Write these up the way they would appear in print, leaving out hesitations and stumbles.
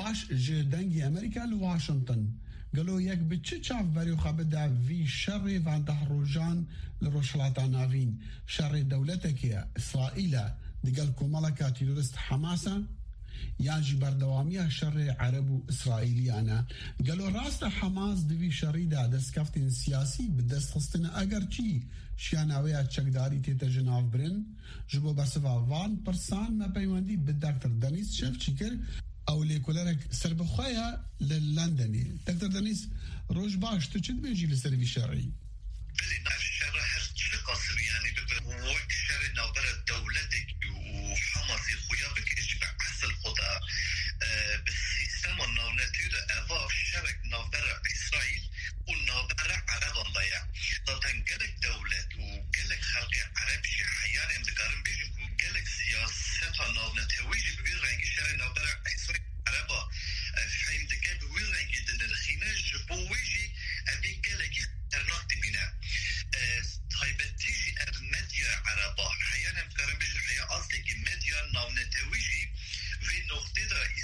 پاش جدنگی امریکا لواشنطن قالوا يك بتشاف بريو خبدا في شر فان دهروجان لروشلاتا نافين شر دولتك يا إسرائيل دقالكم ملكة تيرورست حماسة يعني بردوامية شر عرب إسرائيلي أنا قالوا راست حماس دفي شريدة دست كفتين سياسي بدست خستنا أجر چي شياناوية تشكداري تيتا جناف برن جبو بسفا فان برسان ما بيواندي بالدكتور دانيس شف شكر او ليكولارك سربخايا للندني دكتور دانيس روج باش تشد بيجي للسربي الشرعي بلي نعرف الشر هر قصر يعني وقت شر نظرة دولتك وحماس خويا بك يجب عسل خدا بالسيستم النوناتير أضاف شرك نظرة إسرائيل ونظرة عرب ضيع طبعا قلق دولت وقلق خلق عرب شي حيانا مدقارن بيجن قلق سياسة نوناتيويجي ببير رنجي شر نظرة إسرائيل عربا فهم دقاب ببير رنجي دن الخيناج بويجي أبي قلقي ترناقتي بنا طيبة تيجي الميديا عربا حيانا مدقارن بيجن حياة أصلي الميديا نوناتيويجي في نقطة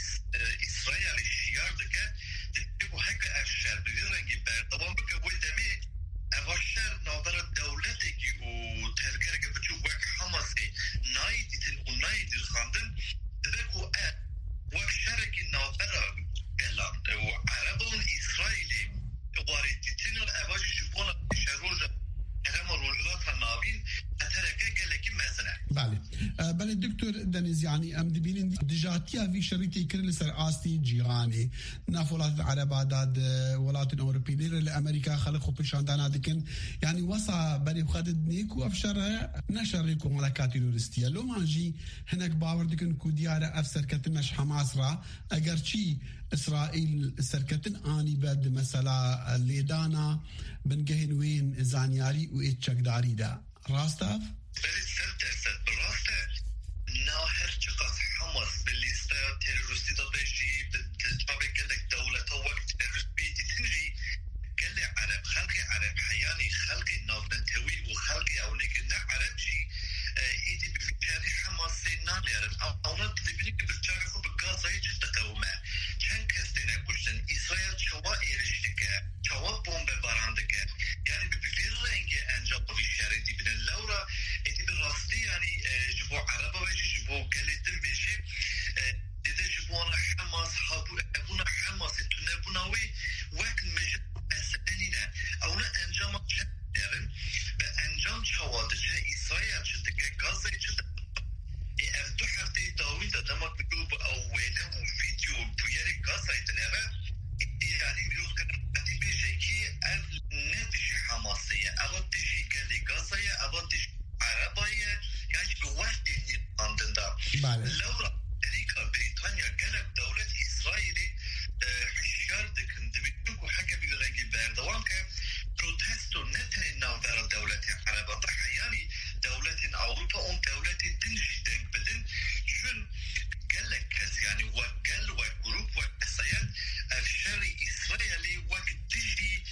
إسرائيل الشيار دكا تبقوا هكا أفشار ببير رنجي طبعا بك ولدمي أفشار نظرة دولتك وترقرق بتشوف وك حماسي نايدتن ونايد الخاندن تبقوا وك شارك النظرة قلان وعربون إسرائيلي واردتن الأواجي شبونا شروجة كلام الرجلات النابين أتركا قلقي مازنة بله دكتور دنيز يعني ام دبين دجاتيا في شريتي كل سر آستي جيراني نافولات العرب عدد ولات أوروبية لأمريكا خلقوا بشاندانا دكن يعني وصا بري خدد نيكو أفشرها نشريكو ملكات تيرورستية لو مانجي هناك باور دكن كو ديارة أفسر كتنش حماس را أجر شي إسرائيل سركتن آني بد مثلا ليدانا بنجهن وين زانياري وإتشك داري دا راستاف؟ بلي سرت براسته ناهر چقدر حماس بالليستا تيرورستي دا بيجي بالجابي قالك دولة وقت تيرورستي تنجي قال لي عرب خلقي عرب حياني خلقي نافنتوي وخلقي أوليك نا عرب شي ايدي بفكاري حماسي ناني عرب اونا تلبينيك بفكاري خو بغازا يجي تقوما چند كستينا كشتن إسرائيل شوا ايرشتك شوا بومب باراندك يعني بفكر رنجي انجاب في الشارع دي بنا اللورا ايدي بالراستي يعني جبو عربا ويجي جبو قالتن بيجي دیده جبوانا حماس ابونا حماس تنبوناوی وقت مجد اسدنینه اونا انجام چه دارن به انجام چواده چه اسرائیل چه دکه گازه چه اف دو هفته داوی دادمات بگو اوله و ویدیو بویری گازه تنره يعني بيقول كده بيجي كي ندشي حماسية أبغى تجي كلي قصية أبغى تجي عربية يعني بوقت اللي عندنا لو أمريكا بريطانيا قالت دولة إسرائيل حشار دكن دبيتوكو حكا بيقول باردوان كان بروتستو نتن ناظر دولة عربية طحياني دولة أوروبا أم دولة تنجي دنك بدن شون قالك كاس يعني وقال وجروب وقصيات الشري إسرائيلي وقت تجري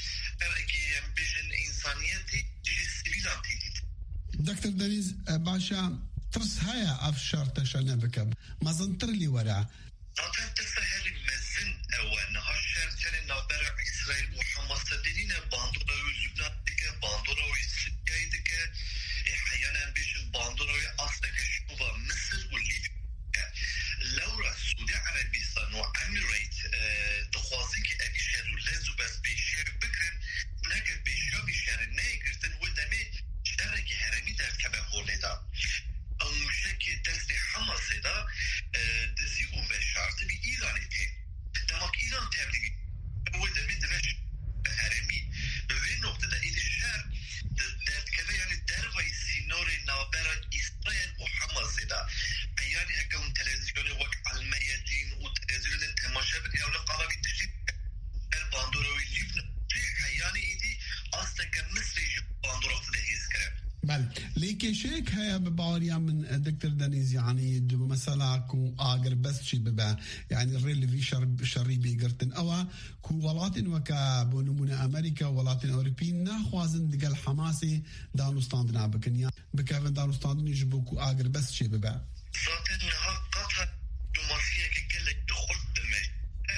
بجن إنسانيتي تجري سبيلاتي دكتور دنيز باشا ترس هيا أفشار تشانا بكب ما زنطر لي ورا نعطيب تسهل مزن أولا هالشار تاني نابرع إسرائيل وحماس دينينا باندوراوي لبنان دكا باندوراوي سوريا دكا حيانا بيجن باندوراوي أصلك شوفا مصر والليبيا لورا سعودي عربستان وأميريت دخوازين كي أبي شارو لازو بس بيشار بكرن هناك بيشار بيشار نايكرتن ودمي شارك هرمي در كبه هوليدا او مشكل دست حماس دا دزيو و شرط بي ايران تي دماغ ايران تبليغ ودمي درش هرمي به نقطه دا ايد الشهر در كبه يعني دروي سينور نابرا إسرائيل وحماس دا يعني هكا تلفزيون وقت الميادين وتلفزيون تماشا بني اولا قلبي تشتيت الباندوروي لبنان يعني ايدي اصلا كمصري باندورو في دهيز كرم بل ليكي شيك هيا بباوريا من دكتور دنيز يعني دو مثلا كو آقر بس شي ببا يعني الريل في شري بيقرتن أوا كو ولاتن وكا بونمونا أمريكا ولاتن أوروبيين ناخوازن دقال حماسي دانو ستاندنا بكنيا بكافن دانو ستاندن يجبو كو آقر بس شي ببا ذاتن نها قطع دماسية كالك دخل دمي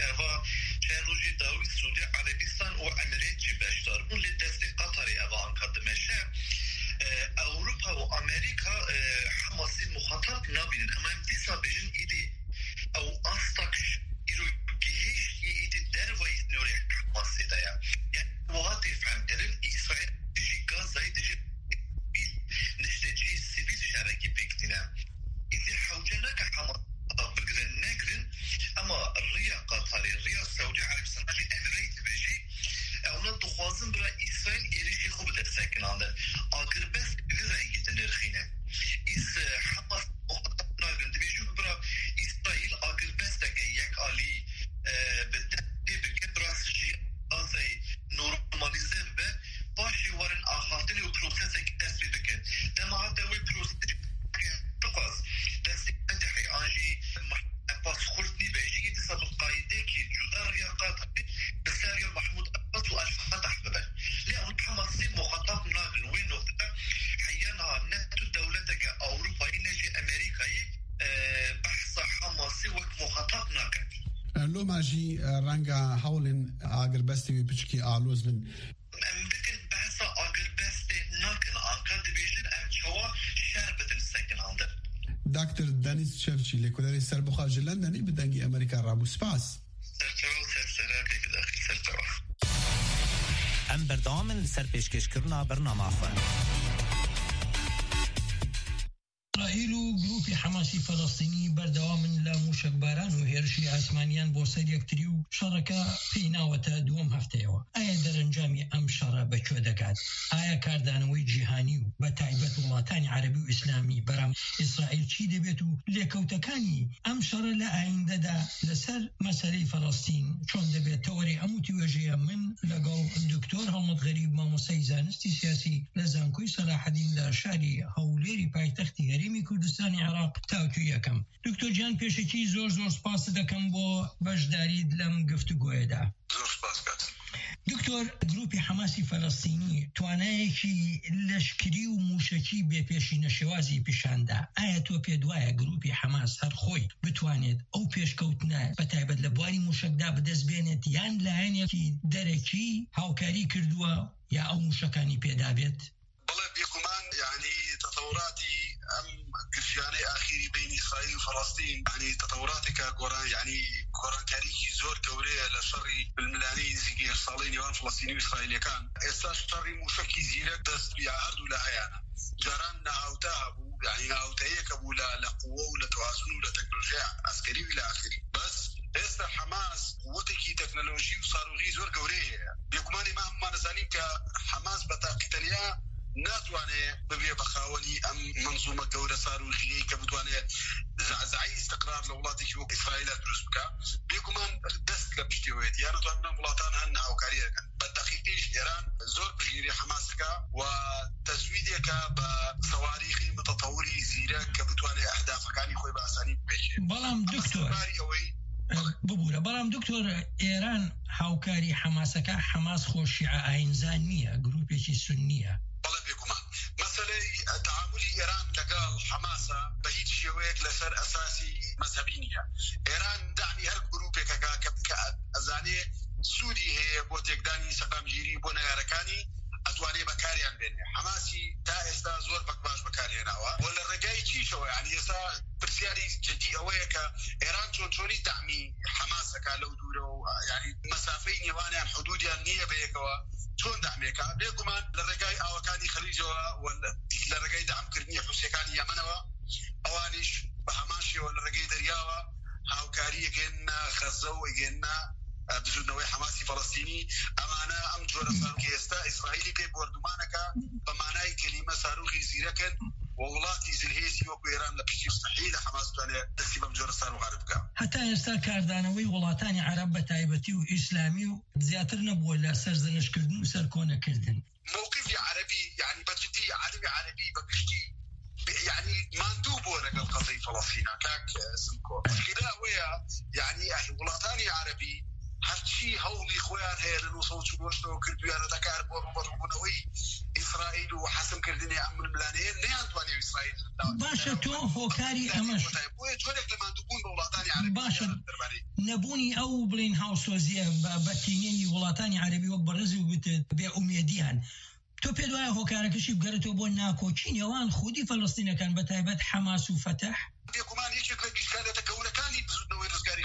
شاركي بيكتنا إذا حوجنا كحماس بقدر نقرن أما الريا قطري الريا السعودية عربستان أجي أمريكا بيجي أولا دخوازن برا إسرائيل إيريشي خوب دساكن عندن أقر بس بغير يتنرخينا إس حماس مخططنا قرن بيجو برا إسرائيل أقر بس دكي يك آلي بالتالي بكبرا سجي أزي نورماليزه به باشي وارن آخاتني وبروسيسك تسبي بكن دم عدوي بروسيسك تقاس دستي أنتحي آنجي أباس خلطني بيجي يتصاب القايدة جدا رياقات بساريا محمود أباس وألفتح ببه لأن حماسي مخطط ناقل وين نقطة حيانا نتو دولتك أوروبا نجي أمريكاي بحث حماسي وك مخطط ناقل لو ماجي رانجا حولن آگر بستی بچکی آلوز بن بكن بحثا آگر بستی ناقل آنکا دبیشن امچوا شربتن سکن آندر دکتر دانیس چرچی لکولاری سربخار جلندنی بدنگی امریکا رابو سپاس سرچوا سرسراکی بداخل سرچوا ام بردامن سر پیشکش کرنا برنامه خواه إسرائيل جروب حماسي فلسطيني بردوام لا موشكباران وهيرشي عثمانيان بورسيد يكتريو شركة في ناوة دوم هفتيوا آيا درنجامي أم شرا بچو دكات آيا كاردانوي جيهاني بتايبت ولاتاني عربي وإسلامي برام إسرائيل چي دبيتو ليكوتكاني أم شرا لآين دادا لسر مسألة فلسطين چون دبيت توري أموتي وجيه من لقل الدكتور هلمت غريب ماموسي زانستي سياسي لزانكوي صلاح الدين لاشاري هوليري بايتختي هريمي كردستاني عراق تاوتو يكم دكتور جان پیشکی زور سپاس دکم بو بشداری لم گفتگوی دا زور سپاس کات دکتور گروپی حماسی فلسطینی توانایکی لشکری و موشکی به پیشی نشوازی پیشانده آیا تو پیدوای گروپی حماس هر خوی بتوانید او پیشکوتنه بتایبت لبواری موشکدا بدست بینید یان لعینیکی درکی هاوکاری کردوا یا او موشکانی پیدابید والله بيكمان يعني تطوراتي قرشاني اخيري بين اسرائيل وفلسطين يعني تطوراتي كقران يعني قران تاريخي زور كوريه لشري بالملاني زي ارسالين يوان فلسطيني واسرائيل كان اساس شري مشكي زيرك دست بيعرض ولا هيانا جران نهاوتها يعني نهاوتها كبولا لقوه ولا توازن ولا تكنولوجيا عسكري الى اخره بس استا حماس قوتك تكنولوجي وصاروخي زور كوريه بيكمان ما نزانين كحماس بتاقتنيا ناتواني ببيع بخاوني ام منظومه جوده صاروخيه كبتواني زعزعي استقرار لولاتي شو اسرائيل تدرسبكا بيكمان دست لبشتويت يعني طبعا مولاتان هن او كارير بالدقيقه ايران زور بجيري حماسكا وتزويدك بصواريخ متطوري زيرك كبتواني اهداف كان خوي باساني بيش بلام دكتور ببوره بلام دكتور ايران هاوكاري حماسكا حماس خوشيعه عينزانيه جروبيكي سنيه والله بيكمان مثلا تعاملي ايران لقال حماسه بهيج شويك لسر اساسي مذهبينيه ايران دعني هالجروب كازاني سوري هي بوتيك داني سقام جيري بونا ياركاني اتواني بكاري عن بيني حماسي تا استا زور بكباش بكاري هنا ولا رجاي شي شو يعني اسا برسياري جدي اويك ايران شوني دعمي حماسك لو دورو يعني مسافين يواني عن حدود النيه بيكوا شون دعميكا بيكمان لرجاي اوكاني خليجوا ولا لرجاي دعم كرني حسيكاني يمنوا اوانيش بهماشي ولا رجاي درياوا هاوكاري كنا خزو يجينا بجود نوعي حماسي فلسطيني أمانا أم جورا صاروخي استا إسرائيلي كي بوردمانكا بمعنى كلمة صاروخي زيركن وولاتي زلهيسي وكو إيران لبشتي مستحيل حماس تواني تسيبا بجورا صاروخ عربكا حتى استا كاردانوي ولاتاني عرب بتايبتي وإسلامي زياتر نبوه لا سرزنش كردن وسركونة كردن موقفي عربي يعني بجدي عربي ببشتي يعني ما ندوبوا لك القضية فلسطين كاك سمكو كده ويا يعني ولاتاني عربي هرچی هولی خویان هی لنوصل شو کردویانه دکار بروبنوی اسرائیل و حسم کردنی امن ملانه نه توانی اسرائیل باشه تو هوکاری امش بوی چونك لما دبون بولاتانی عربی باشه نبوني او بلين هاوس وزيه باتيني ولاتاني عربي وبرزي وبت بأميديان تو پیدوای هوکارکشی بگرتو بو ناکوچین یوان خودی فلسطین كان بتایبت حماس و فتح بيكمان هيك لك إشكالية تكون كاني بزود نوي رزقاري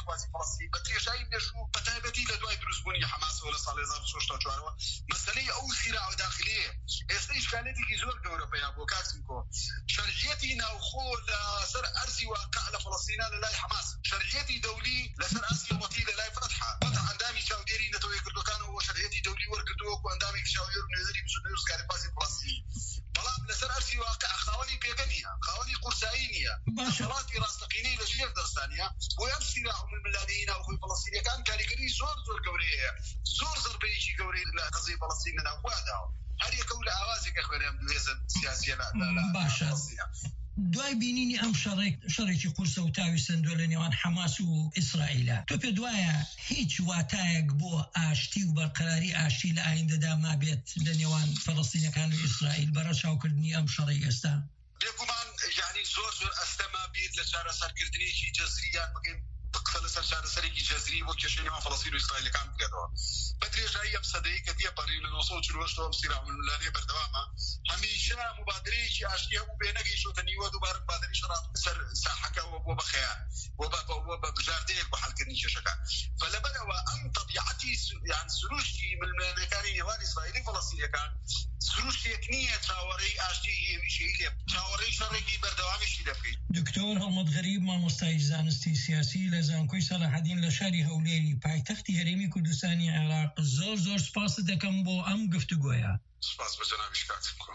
شێوازی فەڵەستین بە درێژایی مێژوو بەتایبەتی لە دوای دروستبوونی حەماسەوە لە ساڵی 1964 مەسەلەی ئەو سیراع داخلیە ئێستا ئیشکالێتێکی زۆر گەورە پێیا بۆ کاکسمکۆ شەرعیەتی ناوخۆ لەسەر ئەرزی واقع لە فەڵەستینە لە لای حەماس شەرعیەتی دەولی لەسەر ئەرزی وەڵاتی لە لای فتحە ئەندامی چاودێری نەتەوە یەکگرتوەکانەوە شەرعیەتی دەولی وەرگرتووە و ئەندامێکی چاودێر و نێزەری بچوونەی ڕزگاری بازی فەڵەستینی بەڵام لەسەر ئەرزی واقع خاوەنی پێگە نییە خاوەنی قورسایی نییە دەسەڵاتی ڕاستەقینەی لە ژێر دەستانیە بۆی ئەم سیراع ململانەیی ناوخۆی فەڵەستینیەکان کاریگەری زۆر گەورەی هەیە زۆر زەربەیەکی گەورەی لە قەزەی فەڵەستین لە ناوخۆیاداوە هەر یەکە و لە ئاوازێکە خوێنێم دوێزە سیاسیە باشە دوای بینینی ئەم شەڕێکی قورسە و تاوی سندوە لە نێوان حەماس و ئیسرائیلە تۆ پێ دوایە هیچ واتایەک بۆ ئاشتی و بەرقەراری ئاشتی لە ئایندەدا مابێت لە نێوان فەڵەستینەکان و ئیسرائیل بەڕە چاوکردنی ئەم شەڕی ئێستا بێگومان یعنی زۆر ئەستەما بیر لە چارەسەرکردنێکی جەزریان بگەین بقسە لەسەر چارەسەرێکی جەزری بۆ کێشەی نێوان فەڵەستین و ئیسرائیلەکان بکرێتەوە بە درێژایی ئەم سەدەیە کە تێپەڕی لە 1948 ئەم سیراع ململانەیە بەردەوامە هەمیشە مبادرەیەکی ئاشتی هەبوو بێ نەگەیشتوتە نیوە دووبارە مبادرەی شەڕات سەر ساحەکەەوە بۆ بەخەیان بە بژاردەیەک بۆ حەڵکردنی کێشەکان فلەبەرەوە ئەم طەبیعەتی یان سروشتی ململانەکانی نێوان ئیسرائیلی فەڵەستینیەکان سروشتێک نییە چاوەڕێی ئاشتی هێویشەی لێ چاوەڕێی شەڕێکی بەردەوامیشی دەبکەیت دکتۆر هەڵمەت غەریب مامۆستای زانستی سیاسی لە زانکۆی سەلاحەدین لە شاری هەولێری پایتەختی هەرێمی کوردستانی عێراق زۆر سپاس دەکەم بۆ ئەم گفتوگۆیە سپاس بە جەنابی کاکم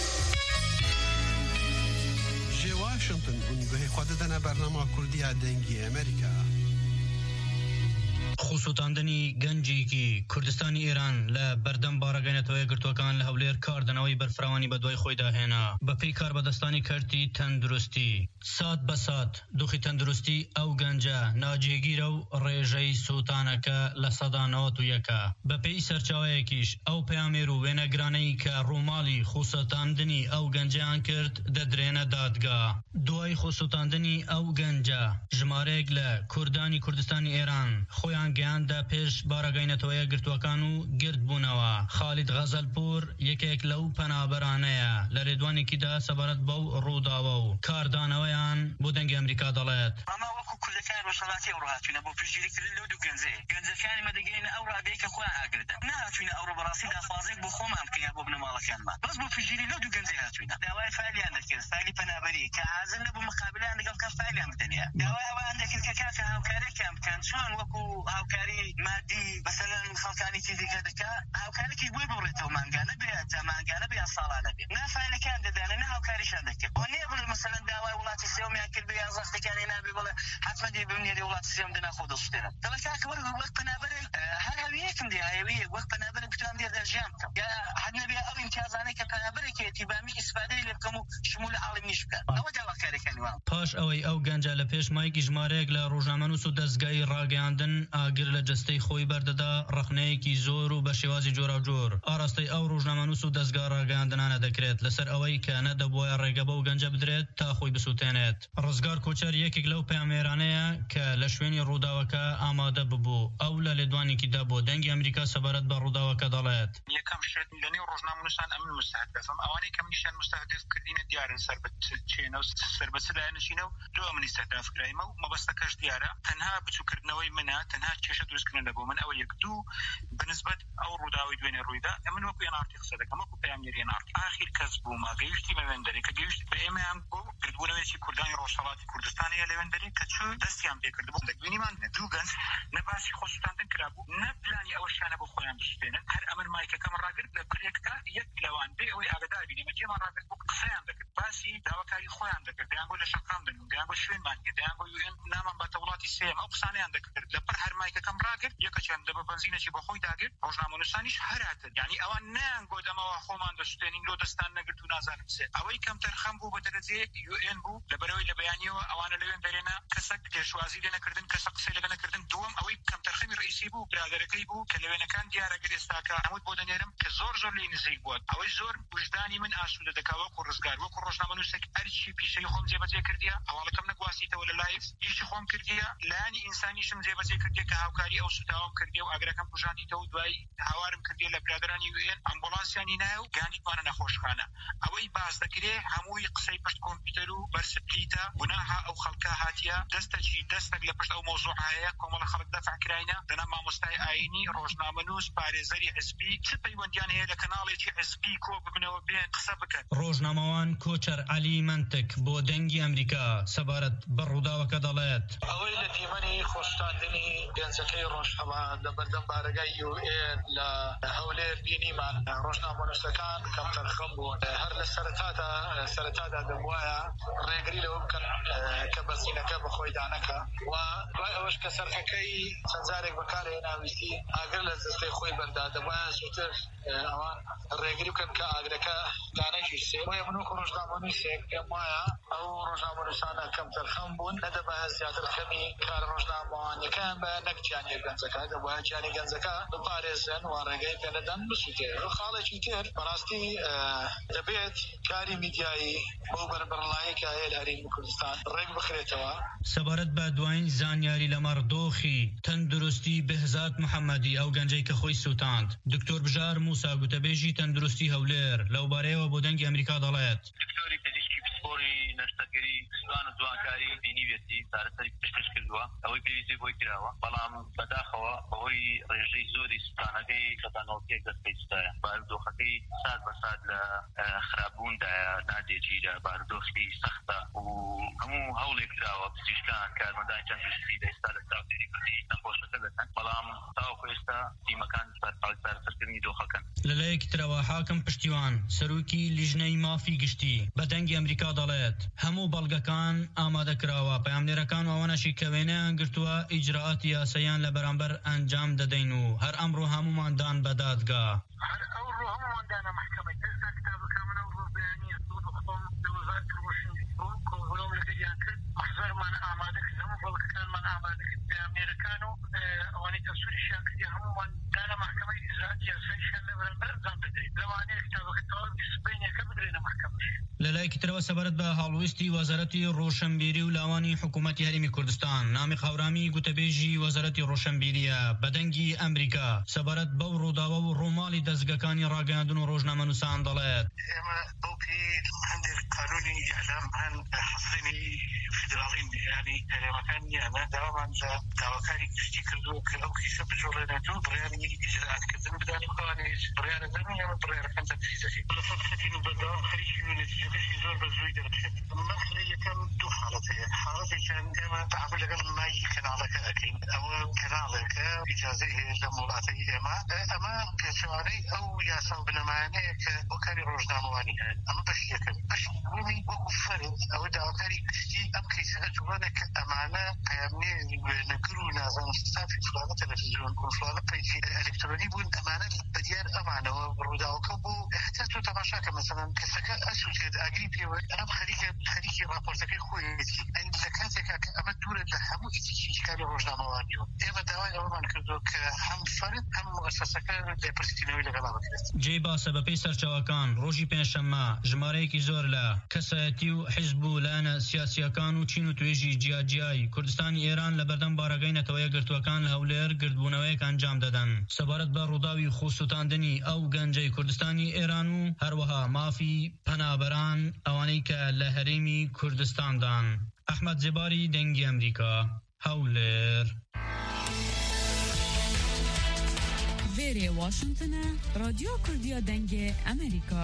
جێ واشنگتن گوهی خۆ دەدەنە بەرنامە کوردیە دەنگی ئەمریکا خوسوتاندنی گەنجێکی کوردستانی ئێران لە بەردەم بارەگەنێتەوەی گرتوەکان لە هەولێر کاردنەوەی بەرفراوانی بەدوای خۆی داهێنا بەپێی کاربەدەستانی کەرتی تەندروستی سات بە سات دوخی تەندروستی ئەو گەنجە ناجێگیرە و ڕێژەی سووتانەکە لە سەدا 91 بەپێی سەرچاوەیەکیش ئەو پەیامێر و وێنەگرانەی کە ڕووماڵی خوسوتاندنی ئەو گەنجیان کرد دەدرێنە دادگا دوای خوسوتاندنی ئەو گەنجە ژمارەیەک لە کوردانی کوردستانی ئێران خۆیان گەیاندا پێش بارەگەینەتەوەیە گرتوەکان و گرت بوونەوە خالید غەزەلپور یەکێک لەو پەنابەرانەیە لە ڕێدوانێکیدا سەبارەت بەو ڕووداوە و کاردانەوەیان بۆ دەنگی ئەمریکا دەڵێت ئەمە وەکو کوردەکان ڕۆژهەڵاتی ئەوڕۆ هاتوونە بۆ پشتگیریکردن لەو دوو گەنجەکانی مەدەگەینە ئەو ڕادەیە کە خۆیان ئاگرتە نهاتوینە ئەوڕۆ بەڕاستی داخوازێک بۆ خۆمان بکەین بۆ بنە ماڵەکانمان بەس بۆ پشتگیری لەو دوو گەنجە هاتوینە داوای فعلیان دەکرد فعلی پەنابەری کە حاضر نەبوو مقابلیان لەگەڵ کە فعلیان بدەنێ داوای ئەوان دەکرد کە کاکە هاوکاریەکیان بکەن چۆن وەکو هاوکاری مادی مثلا خەڵکانی دیگە دەکا هاوکارێکی بۆی بڕێتەوە مانگانە بێت تا مانگانە بێ ساڵانە بێت نافعلەکان دەدانە نە هاوکاریشان دەکرد بۆ نییە بڵێ مثلا داوای وڵاتی سێوەمیان کرد بێ یازدەستەکانی نابێ بڵێ حتمما دێ بمنێری وڵاتی سێوەم دەناخۆ دەسووتێنن دەڵێ کاکە وەک پەنابەرێک هەر هەویەکم دێ هەویەک وەک پەنابەرێک بتوان دێ دەرژیان بکەم یا هەر نەبێ ئەو ئیمتیازانەی کە پەنابەرێکێتی بامی ئیسفادەی لێ بکەم و شمول عاڵمیش بکەن ئەوە داواکاریەکانی وان پاش ئەوەی ئەو گەنجە لە پێش مایکی ژمارەیەک لە ڕۆژنامە نووس و دەستگای ڕاگەیاندن ئاگر لە جستەی خۆی بەردەدا ڕخنەیەکی زۆر و بە شێوازی جۆراوجۆر ئاراستەی ئەو ڕۆژنامە نووس و دەستگا ڕاگەیاندنانە دەکرێت لەسەر ئەوەی کە نەدەبووە ڕێگە بەو گەنجە بدرێت تا خۆی بسووتێنێت ڕزگار کۆچەر یەکێک لەو پەیامێرانەیە کە لە شوێنی ڕووداوەکە ئامادە ببوو ئەو لە لێدوانێکیدا بۆ دەنگی ئەمریکا سەبارەت بە ڕووداوەکە دەڵێت یەکەم شت لەنێو ڕۆژنامە نووسان ئەمن مستهدفم ئەوانەی کە منیشان مستهدف کردینە دیارن سەر بە چێنە و سەر بە چلایە نشینە و دو منی مستهدف کرایمە و مەبەستەکەش دیارە تەنها بچووکردنەوەی منە تەنها کێشە دروستکردن لەبوو من ئەوە یەک دوو بنسبت ئەو ڕووداوی دوێنێ ڕوویدا ئەمن وەکو یەنارتی قسە دەکەم وەکو پەیامێری یەنارتی ئاخیر کەس بوومە گەیشتی بە وێندەرێک کە گەیشت بە ئێمەیان بۆ کردبوونەوەیەکی کوردانی ڕۆژهەڵاتی کوردستانیە لە وێندەرێک کە چۆن دەستیان پێکردبوو دەبینیمان دوو گەنج نە باسی خۆسووتاندن کرابوو نە پلانی ئەوەشیانە بۆ خۆیان بسووتێنن هەر ئەمن مایکەکەم ڕاگرت لە پرێکتا یەک لەوان بێ ئەوەی ئاگادار بینێمە جێمان ڕاگرت بۆ قسەیان دەکرد باسی داواکاری خۆیان دەکرد دەیان بۆ لە شەقام دەنون دەیان بۆ شوێنمان گێ دەیان بۆ یوئێن نامان باتە وڵاتی سێم ئەو قسانەیان دەکرد لەپەر هەر مایکەکەم ڕاگرت یەکەچیان دەبە بەنزینێکی بە خۆی داگرت ڕۆژنامە نووسانیش هەراتن یعنی ئەوان نەیانگۆ دەمەوە خۆمان دەسووتێنین لۆ دەستان نەگرت و نازانم سێ ئەوەی کەم تەرخەم بوو بە دەرەجەیەک یوئێن بوو لەبەرەوەی لە بەیانیەوە ئەوانە لەوێن دەرێنە کەسەک پێشوازی لێ نەکردن کەسە قسەی لەگە نەکردن دووەم ئەوەی کەم تەرخەمی ڕئیسی بوو برادەرەکەی بوو کە لەوێنەکان دیارەگر ئێستاکە هەمووت بۆ دەنێرم کە زۆر لێ نزیک بووە ئەوەی زۆر وجدانی من ئاسوودە دەکا وەکو ڕزگار وەکو ڕۆژنامە نووسێک هەرچی پیشەی خۆم جێبەجێ کردیە ئەواڵەکەم نەگواسیتەوە لە لایف ئیشی خۆم کردیە لایانی ئینسانیشم جێبەجێ کردیە کە هاوکاری ئەو سوتاوم کردیە و ئاگرەکەم کوژاندیتەوە دوای هاوارم کردیە لە برادرانی یوئێن ئەمبوڵانسیانی نایە و گاندیتمانە نەخۆشخانە ئەوەی باز دەکرێ هەمووی قسەی پشت کۆمپیوتەر و بەرسپلیتە بناها او خلقها هاتيه دستك لپشت او موضوع هيا كومل خلق دفع كراينا دنا ما مستای عيني روزنامه‌نووس پارێزەری حزبی چ پەیوەندیان هەیە لە کەناڵێکی حزبی کۆ ببنەوە بێن قسە بکەن. ڕۆژنامەوان کۆچەر عەلی منتک بۆ دەنگی ئەمریکا سەبارەت بە ڕووداوەکە دەڵێت ئەوەی لە دیمەنی خۆشتاندنی گەنجەکەی ڕۆژهەڵات لە بەردەم بارگای UN لە هەولێر بینیمان ڕۆژنامەنووسەکان کەم تەرخەم بوون هەر لە سەرەتادا دەبوایە ڕێگری لەوە بکەن کە بەسینەکە بەخۆی دانەکە و دوای ئەوەش کە سەرخەکەی چەند جارێک بەکارهێناویستی ئاگر لە جستەی خۆی بەردا دەبوایە زووتر ئەوان ڕێگری بکەن کە ئاگرەکە دانەژی سێ وە منوک ڕۆژنامەنووسێک پێم وایە ئەو ڕۆژنامەنووسانە کەم تەرخەم بوون نەدەبایە زیاتر خەمی کار ڕۆژنامەوانیەکان بە نەک گیانی گەنجەکە دەبوایە گیانی گەنجەکە بپارێزن و ڕێگەی پێنەدەن بسووتێ خاڵێکی تر بەڕاستی دەبێت کاری میدیایی بۆ بەربڕڵایەکە هەیە لە هەرێمی کوردستان ڕێک بخرێتەوە. سەبارەت بە دوایین زانیاری لە مەڕدۆخی تەندروستی بهزاد محەممەدی ئەو گەنجەی کە خۆی سووتاند دکتۆر بژار موسا گوتەبێژی تەندروستی هەولێر لەو بارەیەوە بۆ دەنگی ئەمریکا دەڵێت دکتۆری پزیشکی پسپۆری نەشتەرگەری سوان و جوانکاری بینیوێتی چارەسەری پشتش کردووە ئەوەی پێویستی بۆی کراوە بەڵام بەداخەوە بەهۆی ڕێژەی زۆری سوتانەکەی کەتانەوەکێک دەستپێی سوتایە بارودۆخەکەی سات بە سات لە خراپبووندایە نادێجیرە بارودۆخی سەختە و هەموو هەوڵێک کراوە پزیشکان کارمەندانی تەندروستی ئێستا لە چاودێری کردی نەخۆشەکە دەکەن بەڵام تاوەکو ئێستا تیمەکان چارەسەرکردنی دۆخەکەن. لەلایەکی ترەوە حاکم پشتیوان سەرۆکی لیژنەی مافی گشتی بە دەنگی ئەمریکا دەڵێت هەموو بەڵگەکان ئامادەکراوە پەیامنێرەکان و ئەوانەشی کە وێنەیان گرتووە ئیجراعاتی یاسەیان لە بەرامبەر ئەنجام دەدەین و هەر ئەمڕۆ هەموماندان بە دادگا هەر ئەوڕۆ هەموماندانە محکەمەی ئێستا کتابەکە منە ڕۆ بەیانیە بخۆم لە وەزارەتی ڕۆشنبیری بۆ کۆبوونەوە لەگەریان کرد ئەحزارمان ئامادە کرد هەموو بەڵگەکانمان ئامادە کرد پەیامنێرەکان و ئەوانەی تەسووریشیان کردی هەمومان دانە محکەمەی ئیجراعاتی یاساییشیان لە بەرامبەر ئەنجام بدەین لەوانەیە کتابەکە تەواوی سبەینەکە بدرێنە محکەمەش. لەلایەکی ترەوە سەبارەت بە هەڵویستی وەزارەتی ڕۆشنبیری و لاوانی حکوومەتی هەرێمی کوردستان نامیق هەورامی گوتەبێژی وەزارەتی ڕۆشنبیریە بە دەنگی ئەمریکا سەبارەت بەو ڕووداوە و ڕۆماڵی دەستگەکانی ڕاگەیاندن و ڕۆژنامەنووسان دەڵێت ئێمە بەڵکی هەندێک قانونی ئیعلام هەن حەسێنی فیدراڵین یعنی هەرێمەکان نیانە داوامان لە داواکاری گشتی کردو کە ئەو کیسە بجۆڵێنێتەوە بڕیاری ئیجراعاتکردن بدات و ئەوانەیەش بڕیارەدەن ئێمە بڕیارەکان تەنفیزەکەین لەسەر خەتین و بەردەوام خەریکی و نەتیجەکەشی زۆر بە زووی دەربچێت. مەسلەی یەکەم دوو حاڵەت هەیە حاڵەتێکیان ئێمە تعامل لەگەڵ مایکی کەناڵەکە ئەکەین ئەوە کەناڵێکە ئیجازەی هەیە لە وڵاتەی ئێمە ئەمە پێچەوانەی ئەو یاسا و بنەمایانەیە کە وەکاری ڕۆژنامەوانی هەیە ئەمە بەشی یەکەم. بەشی دووەمی وەکو فەرد ئەوە داواکاری گشتی ئەم کەیسە ئەجوڵانە کە ئەمانە پەیامنێری وێنەگر و نازانم ستافی فلانە تەلەڤیزیۆن و فلانە پەیجی ئەلکترۆنی بوون ئەمانە بەدیار ئەمانەوە ڕووداوەکە بوو حتا تۆ تەماشاکە مەسەڵەن کەسەکە ئەسووتێت ئاگری پێوە ئەم خەریکی راپۆرتەکەی خۆیەتی ئەین لە کاتێکا کە ئەمە دوورە لە هەموو ئیتیکاری ڕۆژنامەوانیەوە ئێمە داوای ئەوەمان کردو کە هەم فەرد هەم مؤسسەکە لێپرسینەوەی لەگەڵا بکرێت. جێی باسە بەپێی سەرچاوەکان ڕۆژی پێنجشەممە ژمارەیەکی زۆر لە کەسایەتی و حیزب و لایەنە سیاسیەکان و چین و توێژی جیاجیای کوردستانی ئێران لە بەردەم بارەگەی نەتەوە یەکگرتووەکان لە هەولێر گردبوونەوەیەک ئەنجام دەدەن سەبارەت بە ڕووداوی خۆسووتاندنی ئەو گەنجەی کوردستانی ئێران و هەروەها مافی پەنابەران ئەوانەی کە لە هەرێمی کوردستاندان. ئەحمەد جێباری دەنگی ئەمریکا هەولێر. وێرێ واشنگتنە رادیۆ کوردیا دەنگی ئەمریکا.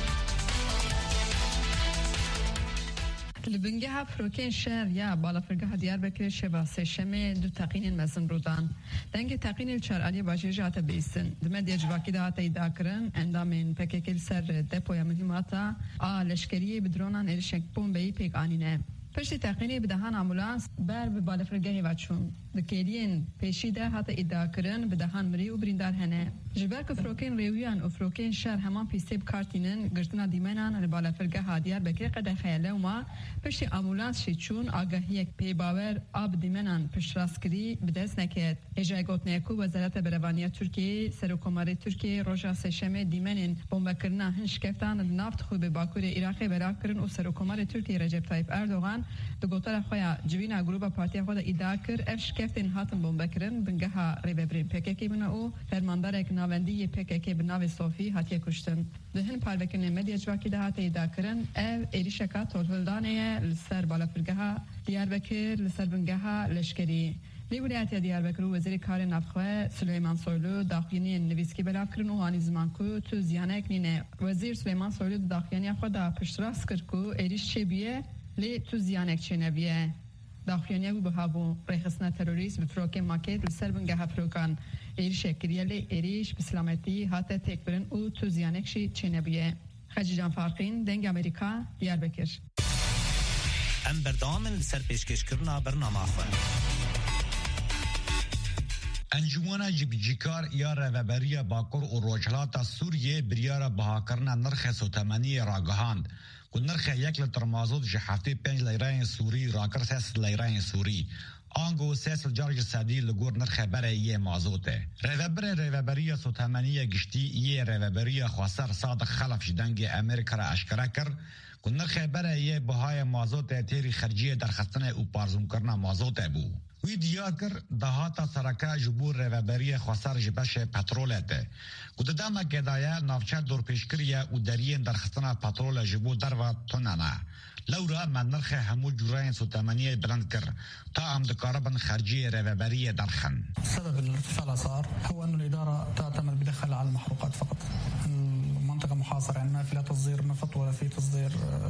لبنگه فروکین شهر یا بالافرگاه دیاربکر شبا سهشنبه دو تقین مزن رودان دنگ تقین چارعالی باجی جات بیستن دم دیجواکی دهات ایدا کرن اندامین پککل سر دپویا مهماتا لشکری بدرونان الشک بومبی پیک آنینه پشتی تقینی بدهان آمولانس بر به بالافرگاهی وچون دکیلین پیشی ده هات ایدا کرن بدهان مری و بریندار هنه جبرک فروکین ریویان و فروکین شهر همان پیستیب کارتینن گرتنا دیمنان لبالافرگاه دیار بکر قد خیاله وما پشتی آمولانس شیچون آگاهی پی باور آب دیمنان پشت راسکری بدست نکید اجای گوتنیکو وزارت بروانی ترکیه سرکماری ترکیه روژا سشمه دیمنن بمبکرنا هنش کفتان نافت خوب باکور عراق برا کرن و سرکماری ترکیه رجب طیب اردوغان دگوتر خویا جوینا گروپ پارتی خود ایدا کر اف شکفتن هاتن بوم بکرن بنگها ریبرین پککی بنا او فرماندار یک ناوندی پککی بناو صوفی هاتیه کشتن دهن پالوکن مدیا جواکی ده هات ایدا کرن اف ایریشکا تولدانه لسر بالا فرگها دیاربکر لسر بنگها لشکری لیولیت دیاربکر وزیر کار نفخه سلیمان سویلو داخلی نویسکی بلا کرن و آنی زمان کو تو زیانک نینه وزیر سلیمان سویلو داخلی خدا پشتراس کرد کو ایریش چه بیه لی تو زیانک چه نبیه داخلی بو بهابو رخصنا تروریست به فروک ماکت لسر بنگه فروکان ایریش کریه لی ایریش بسلامتی هات تکبرن او تو زیانک شی چه نبیه خجی جان فارقین دنگ امریکا دیاربکر ام بردامن سر پیشکش کرنا برنامه خواه انجمن جبجیکار یا رهبری باکور و روجلات سوریه بریار بهاکرنا نرخ سوتمنی راگهاند و نرخ 1 لیتر مازوت جهفته 5 لیره سوری راکر 3 لیره سوری آنگو 3 جارج سادی لگور نرخ برای مازوته رهبری سوتمنی گشتی یه رهبری خواستر صادق خلف جدنگ امریکا را اشکره کرد و نرخ برای بهای مازوت تیری خرجی درخستن او پارزم کرنا مازوت بو وی دیاکر دهاتا سرکا جبور رهبری خواستر جبش پترولته و ددام گدایا نافچه دور پیشکریه و درین درخستن پترول جبو در و تنانا لورا من نرخ همو جورين سوتمانية بلند كر تا دكاربن خارجية رهبرية درخن. سبب الارتفاع صار هو أن الإدارة تعتمد بدخل على المحروقات فقط. المنطقة محاصرة يعني ما في لا تصدير نفط ولا في تصدير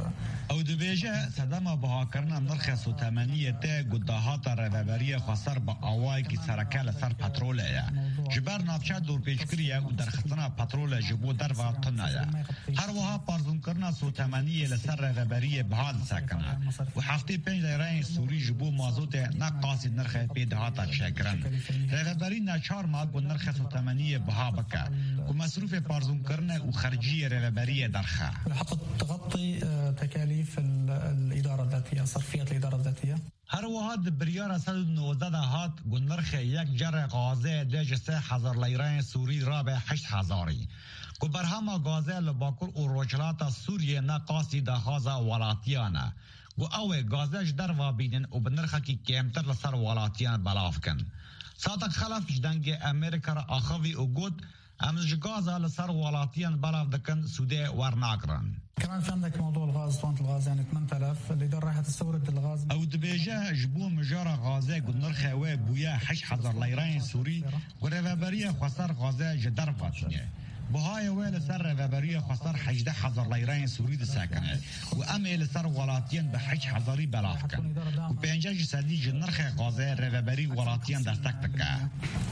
أو دبيجة سدما بها كرنا نرخ سوتمانية تا قدهات رهبرية خسر بأواي كي سركال سر بترولية. جبر نافشة دور بيشكرية ودرختنا بترول جبو در وطنية. هر وها بارزون كرنا سوتمانية لسر رهبرية بهاد ساكنة. وحفتي 5 ليرين سوري جبو مازوت نقاصد نرخ بيدهات شاكرن. رهبري نشار ما قل نرخ سوتمانية بها بكا. ومصروف بارزون كرنا وخرجية رهبرية درخة. حتى تغطي تكاليف الإدارة الذاتية صرفية الإدارة الذاتية. هر وهاد بريار 119 هات نرخ یک جر غازه دج 3000 لیره سوری را به 8000 کو برهما غازه لباکور او روجلات سوریه نقاسی د غازه ولاتیانه کو او غازه در و بینن او بنرخه کی کمتر لسر ولاتیان بلافکن صادق خلف جدنگ امریکا را اخوی او گود امز غازه لسر ولاتیان بلاف دکن سوده ورناکرن. كمان في عندك موضوع الغاز طنط الغاز يعني 8000 الإدارة راح تستورد الغاز أو دبيجة جبو مجارة غازة قد نرخة وبويا 8000 ليرين سوري ورهبرية خسر غازة جدر فاتنية بهاي ويل سر رهبرية خسر 18000 ليرين سوري دساكنة وأميل سر ولاتين ب 8000 بلافكن وبينجاج سديج نرخة غازة رهبري ولاتين دستك بكا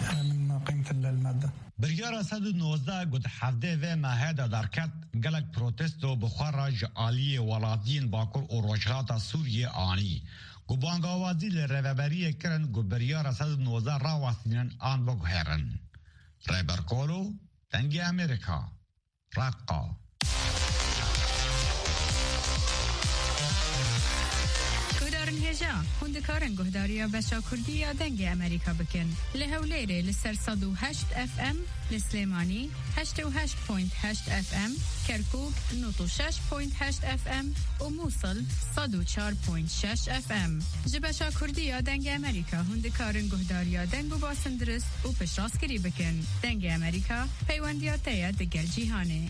من قيمة المادة بريارة 119 قد حفده و مهدا دركت قلق بروتستو بخارج آلية ولاتين باكر و روجلات سورية آني قو بانگاوازي لرهبرية كرن قو بريارة 119 راواسينن آن بگو هيرن ريبر كولو تنگي أمريكا رقا هجا هندکارن گهداریا بچا کردی یا دنگ امریکا بکن لهولیره لسر 108 اف ام لسلیمانی 88.8 اف ام کرکوک 96.8 اف ام و موصل 104.6 اف ام جبچا کردی یا دنگ امریکا هندکارن گهداریا دنگ و باسندرست و پشراسکری بکن دنگ امریکا پیوندیاتیا دگل جیهانه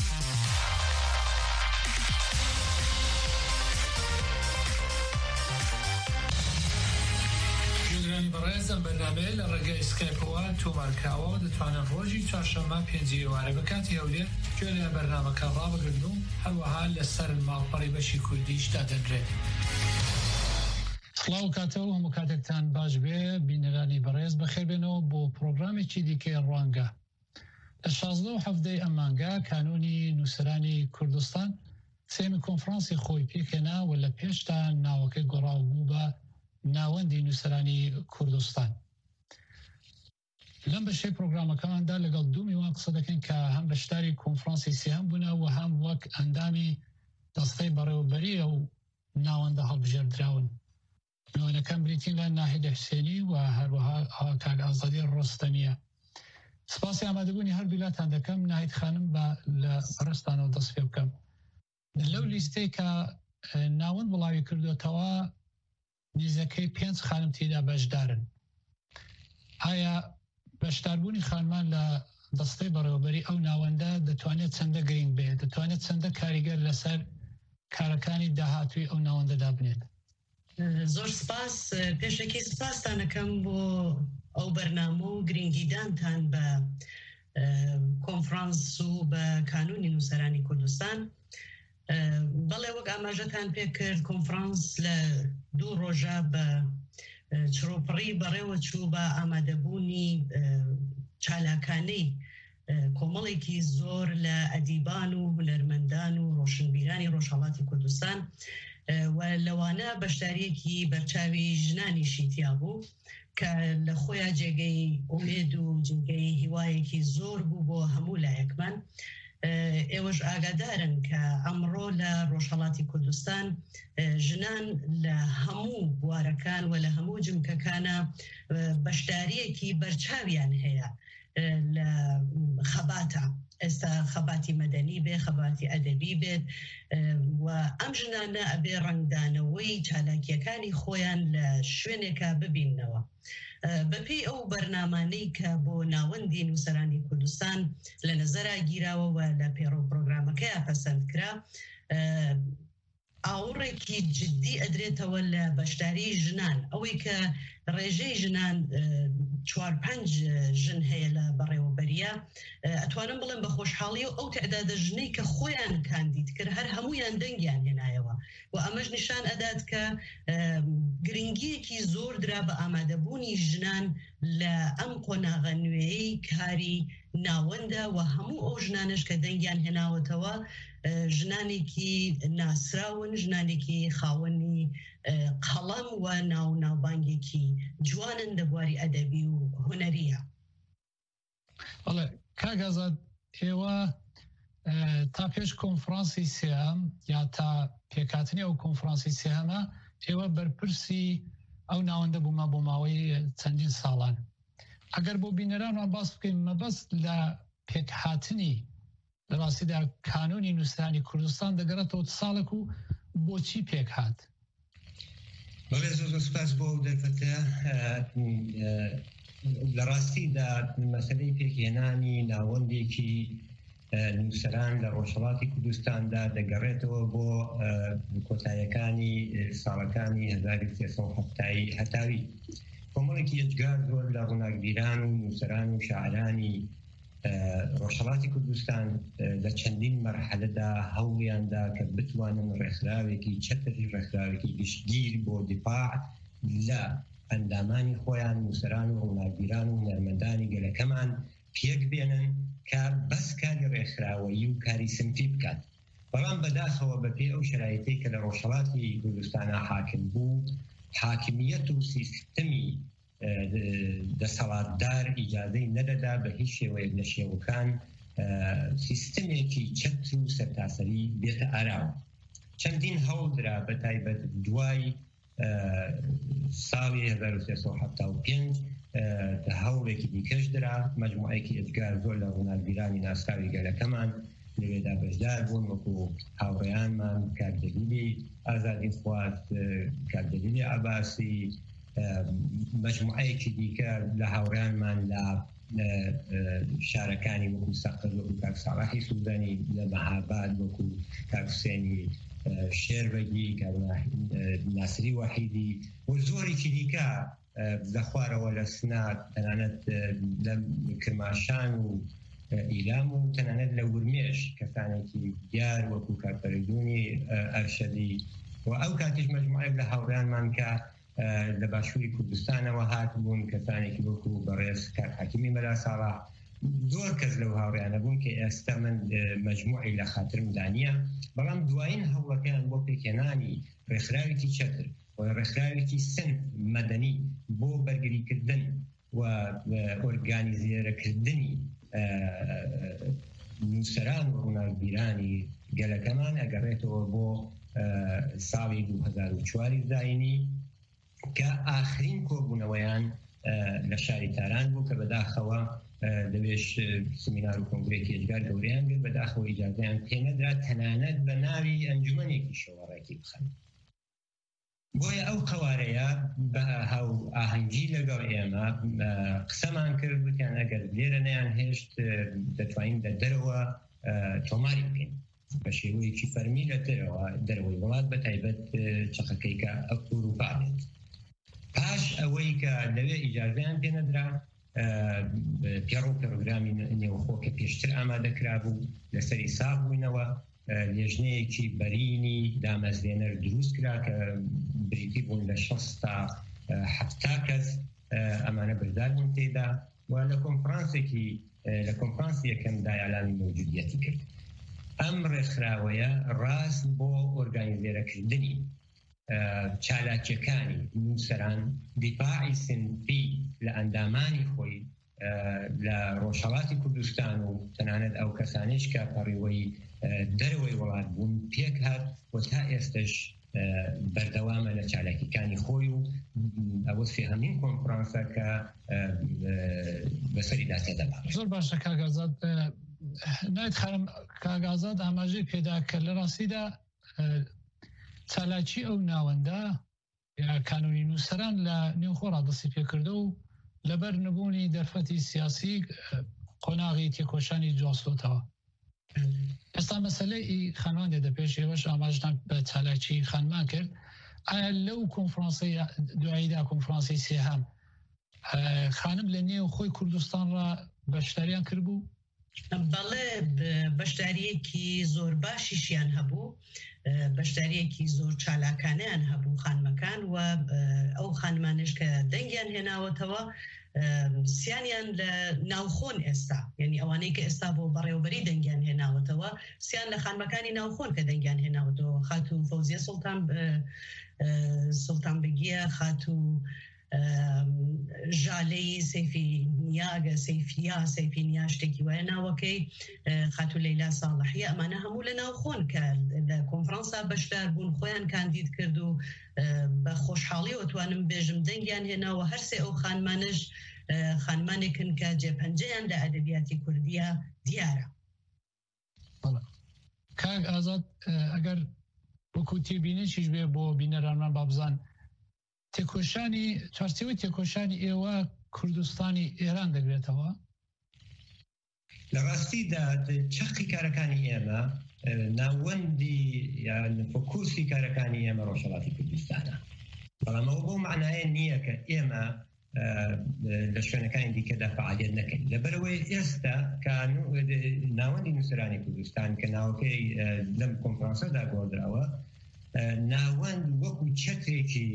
برایزم برنامه لرگای اسکایپوان تو مارکاوا دتوانن روزی چهارشنبه 5 واره بکات یولی جولی برنامه کارا بگردو هر وحال لسر الماڵپەڕی بەشی کوردیش دادەنرێت. سڵاو کاتەوە هەموو کاتێکتان باش بێ بینەرانی بەڕێز بەخێربێنەوە بۆ پرۆگرامێکی دیکەی ڕوانگە. لە 16 و 17 ئەم مانگە کانۆنی نووسەرانی کوردستان سێمی کۆنفرانسی خۆی پێکێنا و لە پێشتا ناوەکەی گۆڕاو بوو بە ناوەندی نووسەرانی کوردستان. لەم بەشەی پرۆگرامەکەماندا لەگەڵ دوو میوان قسە دەکەین کە هەم بەشداری کۆنفرانسی سێهەم بوون و هەم وەک ئەندامی دەستەی بەڕێوەبەریە و ناوەندە هەڵبژێردراون. میوانەکان بریتین لە ناهید حوسێنی و هەروەها کاک ئازادی ڕۆستەمیە. سپاسی ئامادەبوونی هەر بیلاتان دەکەم ناهید خانم بە لە بەڕێستانەوە دەست پێ بکەم. لەو لیستەی کە ناوەند وڵاوی کردوتەوە نزیکەی 5 خانم تێدا بەشدارن. ئایا بەشداربوونی خانمان لە دەستەی بەڕێوەبەری ئەو ناوەندە دەتوانێت چەندە گرنگ بێت، دەتوانێت چەندە کاریگەر لەسەر کارەکانی داهاتووی ئەو ناوەندەدا بنێت؟ زۆر سپاس، پێشەکی سپاسانەکەم بۆ ئەو بەرنامە و گرنگیدانتان بە کۆنفرانس و بە کانونی نووسەرانی کوردستان. بەڵێ وەک ئاماژەتان پێ کرد کۆنفرانس لە 2 ڕۆژە بە چڕۆپڕی بەڕێوە چوو بە ئامادەبوونی چالاکانەی کۆمەڵێکی زۆر لە ئەدیبان و هونەرمەندان و ڕۆشنبیرانی ڕۆژهەڵاتی کوردستان و لەوانە بەشداریەکی بەرچاوی ژنانیشی تیا بوو کە لە خۆیان جێگەی ئومێد و جێگەی هیوایەکی زۆر بوو بۆ هەموو لایەکمان. ئێوەش ئاگادارن کە ئەمڕۆ لە ڕۆژهەڵاتی کوردستان ژنان لە هەموو بوارەکان و لە هەموو جمکەکانە بەشداریەکی بەرچاویان هەیە لە خەباتە، ئێستا خەباتی مەدەنی بێ، خەباتی ئەدەبی بێت و ئەم ژنانە ئەبێ ڕنگدانەوەی چالاکیەکانی خۆیان لە شوێنێکە ببیننەوە. بەپێی ئەو بەرنامانەی کە بۆ ناوەندی نووسەرانی کوردستان لە نەزەرا گیراوە و لە پێڕۆ پرۆگرامەکەیە پەسەند کرا، ئاوڕێکی جددی ئەدرێتەوە لە بەشداری ژنان، ئەوەی کە ڕێژەی ژنان 4-5 ژن هەیە لە بەڕێوەبەریە. ئەتوانم بڵێم بە خۆشحاڵی و ئەو تعدادە ژنەی کە خۆیان کاندید کرد هەر هەمویان دەنگیان هێنایەوە و ئەمەش نیشان ئەدات کە گرنگیەکی زۆر درا بە ئامادەبوونی ژنان لە ئەم قۆناغە نوێیەی کاری ناوەندە و هەموو ئەو ژنانش کە دەنگیان هێناوەتەوە ژنانێکی ناسراون، ژنانێکی خاوەنی قەڵەم و ناوبانگێکی جوانن لە بواری ئەدەبی و هونەریە. بەڵێ کاگازاد، ئێوە تا پێش کۆنفرانسی سێهەم یا تا پێکاتنی ئەو کۆنفرانسی سێهەمە ئێوە بەرپرسی ئەو ناوەندە بوومە بۆ ماوەی چەندین ساڵان. ئەگەر بۆ بینەرانمان باس بکەین مەبەست لە پێکهاتنی لە ڕاستیدا کانونی نووسرانی کوردستان دەگەڕێتەوە ساڵێک و بۆچی پێک هات؟ بەڵێ زۆر سپاس بۆ دەرفەتە. لە ڕاستیدا مەسەلەی پێکهێنانی ناوەندێکی نووسەران لە ڕۆژهەڵاتی کوردستاندا دەگەڕێتەوە بۆ کۆتاییەکانی ساڵەکانی 1370 هەتاوی. کۆمەڵێکی ئەجگار زۆر لە ڕووناکبیران و نووسەران و شاعرانی ڕۆژهەڵاتی کوردستان لە چەندین مەرحەلەدا هەوڵیاندا کە بتوانن ڕێکخراوێکی چەتر، ڕێکخراوێکی گشتگیر بۆ دیفاع لە ئەندامانی خۆیان، نووسەران و ڕووناکبیران و هونەرمەندانی گەلەکەمان پێک بێنن کە بەس کاری ڕێکخراوەیی و کاری سنفی بکات. بەڵام بەداخەوە بەپێی ئەو شرایطەی کە لە ڕۆژهەڵاتی کوردستانە حاکم بوو، حاکمیەت و سیستەمی دەسەڵاتدار ئیجازەی نەدەدا بە هیچ شێوەیەک لە شێوەکان سیستەمێکی چەتر و سەرتاسەری بێتە ئاراوە. چەندین هەوڵدرا بە تایبەت دوای ساڵی 1375 هەوڵێکی دیکەش درا، مەجموعەیەکی ئەجگار زۆر لە ڕووناکبیرانی ناسراوی گەلەکەمان لەوێدا بەشدار بوون، وەکو هاوڕێیانمان کاردەلیلی ئازادی خوارد، کاردەلیلی عەباسی، مەجموعەیەکی دیکە لە هاوڕێیانمان لە شارەکانی وەکو سەقەت، وەکو کاک ساڵاحی سوودانی لە مەهاباد، وەکو کاک حوسێنی شێربەگی، کاک ناسری وەحیدی و زۆرێکی دیکە لە خوارەوە لە سنات، تەنانەت لە کرماشان و ئیلام و تەنانەت لە ورمێش کەسانێکی دیار وەکو کاک فەریدونی ئەرشەدی و ئەو کاتیش مەجموعەیەک لە هاوڕێیانمان کە لە باشووری کوردستانەوە هات بوون، کەسانێکی وەکو بەڕێز کاک حەکیمی مەلا ساڵح، زۆر کەس لەو هاوڕێیانە بوون کە ئێستا من مەجموعی لە خاترم دانیە. بەڵام دوایین هەوڵەکەیان بۆ پێکهێنانی ڕێکخراوێکی چەتر و ڕێکخراوێکی سنف مەدەنی بۆ بەرگریکردن و ئۆرگانیزێرەکردنی نووسەران و ڕووناکبیرانی گەلەکەمان ئەگەڕێتەوە بۆ ساڵی 2004 داینی کە ئاخرین کۆبوونەوەیان لە شاری تاران بوو کە بەداخەوە دەبێش سمینار و کۆنگرێکی ئێجگار گەورەیان بێت بەداخەوە ئیجازەیان پێنەدرا تەنانەت بە ناوی ئەنجومەنێکی شەوەڕێکی بخەن. بۆیە ئەو قەوارەیە بە هاو ئاهەنگی لەگەڵ ئێمە قسەمان کرد وتیان ئەگەر لێرە نەیان هێشت دەتوانین لە دەرەوە تۆماری بکەین بە شێوەیەکی فەرمی لە دەرەوەی وڵات بە تایبەت چەقەکەی کە ئەوروپا بێت. پاش ئەوەی کە لەوێ ئیجازەیان پێنەدرا پێڕۆ پرۆگرامی نێوخۆ کە پێشتر ئامادەکرا بوو لەسەری ساغ بووینەوە لێژنەیەکی بەرینی دامەزرێنەر دروست کرا کە بریتی بوون لە 60 تا 70 کەس ئەمانە بردار بوون تێدا و لە کۆنفرانسی یەکەمدا ئەعلامی موجودیەتی کرد. ئەم ڕێکخراوەیە ڕاست بۆ ئۆرگانیزێرەکردنی چالاکیەکانی نووسەران دیپاعی سنفی لە ئەندامانی خۆی لە ڕۆژهەڵاتی کوردستان و تەنانەت ئەو کەسانیش کە پەڕیوەی دەرەوەی وڵات بوون پێک هات و تا ئێستش بەردەوامە لە چالاکیەکانی خۆی و ئەوە سێهەمین کۆنفرانسە کە بەسەریدا تێدەبات. زۆر باشە کاگازاد نایت خارم کاگازاد ئاماژەی پێدا کە لە ڕاستیدا چالاکی ئەو ناوەندە کانونی نووسەران لە نێوخۆ ڕادەسی پێکردە و لەبەر نەبوونی دەرفەتی سیاسی قۆناغی تێکۆشانی جوڵسۆتەوە. ئێستا مەسەلەی خانمان دێدە پێش ئێوەش ئاماژتان بە چالاکی خانمان کرد. ئایا لەو کۆنفرانسی دواییدا کۆنفرانسی سێهەم خانم لە نێو خۆی کوردستان ڕ بەشداریان کرد بوو؟ بەڵێ بەشداریەکی زۆر باشیشیان هەبوو، بەشداریەکی زۆر چالاکانیان هەبوو خانمەکان و ئەو خانمانش کە دەنگیان هێناوەتەوە سیانیان لە ناوخۆن ئێستا، یعنی ئەوانەی کە ئێستا بۆ بەڕێوەبەری دەنگیان هێناوەتەوە سیان لە خانمەکانی ناوخۆن کە دەنگیان هێناوەتەوە. خاتو فەوزیە سوڵتان بگیە، خاتو ژالەی سەیفی نیاگە سەیفی نیا شتێکی وایە ناوەکەی، خاتو لەیلا ساڵحیە، ئەمانە هەموو لە ناوخۆن کە لە کۆنفرانسا بەشدار بوون، خۆیان کاندید کرد و بە خۆشحاڵیەوە توانم بێژم دەنگیان هێناوە. هەرسێ ئەو خانمانش خانمانێکن کە جێپەنجەیان لە ئەدەبیاتی کوردیە دیارە. کاک ئازاد ئەگەر وەکو تێبینێکیش بێ بۆ بینەرانمان بابزان تێکۆشانی چارچێوەی تێکۆشانی ئێوە کوردستانی ئێران دەگرێتەوە؟ لە ڕاستیدا چەقی کارەکانی ئێمە ناوەندی یان فۆکوسی کارەکانی ئێمە ڕۆژهەڵاتی کوردستانە، بەڵام ئەوە بۆ معنایە نییە کە ئێمە لە شوێنەکانی دیکەدا فعالیت نەکەین. لەبەرەوەی ئێستا ناوەندی نووسەرانی کوردستان کە ناوەکەی لەم کۆنفرانسەدا گۆڕدراوە ناوەند وەکو چەترێکی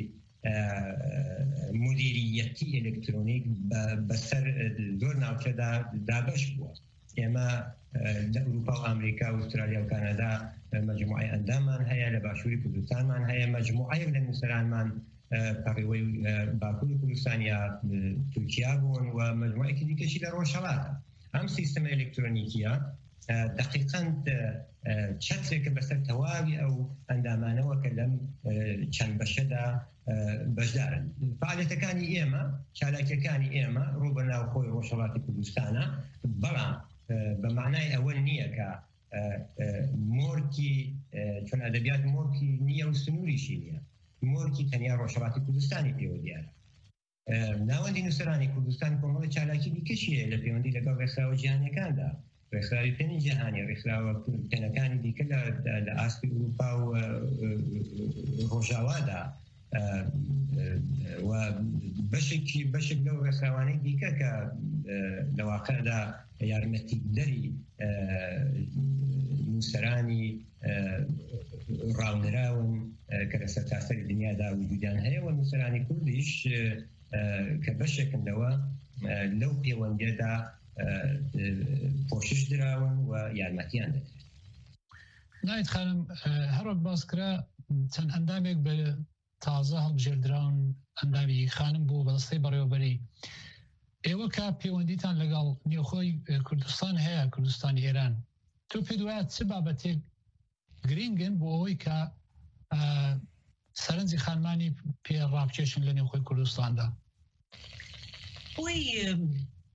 مدیریەتی ئەلکترۆنیک بەسەر زۆر ناوچەدا دابەش بووە. ئێمە لە ئەوروپا و ئەمریکا و ئوسترالیا و کانادا مەجموعەی ئەنداممان هەیە، لە باشووری کوردستانمان هەیە، مەجموعەیەک لە نووسەرانمان پەڕیوەی باکووری کوردستان یا تورکیا بوون و مەجموعەیەکی دیکەشی لە ڕۆژهەڵاتە. ئەم سیستەمە ئەلکترۆنیکیە دقیقاً چەترێکە بەسەر تەواوی ئەو ئەندامانەوە کە لەم چەند بەشەدا بەشدارن. فعالیتەکانی ئێمە، چالاکیەکانی ئێمە ڕوو بە ناوخۆی ڕۆژهەڵاتی کوردستانە، بەڵام بە معنای ئەوە نییە کە مۆرکی چۆن ئەدەبیات مۆرکی نییە و سنووریشی نییە، مۆرکی تەنیا ڕۆژهەڵاتی کوردستانی پێوە دیارە. ناوەندی نووسەرانی کوردستان کۆمەڵی چالاکی دیکەشیە لە پەیوەندی لەگەڵ ڕێکخراوە جیهانیەکاندا، ڕێکخراوی پێنی جیهانی، ڕێکخراوە پێنەکانی دیکە لە ئاستی ئوروپا و ڕۆژاوادا و بەشێک لەو ڕێکخراوانەی دیکە کە لە واقعدا یارمەتیدەری نووسەرانی ڕاونراون کە لە سەرتاسەری دنیادا وجودیان هەیە و نووسەرانی کوردیش کە بەشێکن لەو پەیوەندیەدا پۆشش دراون و یارمەتیان دەکرێت. نایت خانم هەروەک باسکرا چەند ئەندامێک بە تازە هەڵبژێردراون ئەندامی خانم بوو بەدەستەی بەڕێوەبەری. ئێوە کا پەیوەندیتان لەگەڵ نێوخۆی کوردستان هەیە، کوردستانی ئێران، تۆ پێت وایە چ بابەتێک گرنگن بۆ ئەوەی کە سەرنجی خانمانی پێ ڕابکێشن لە نێوخۆی کوردستاندا؟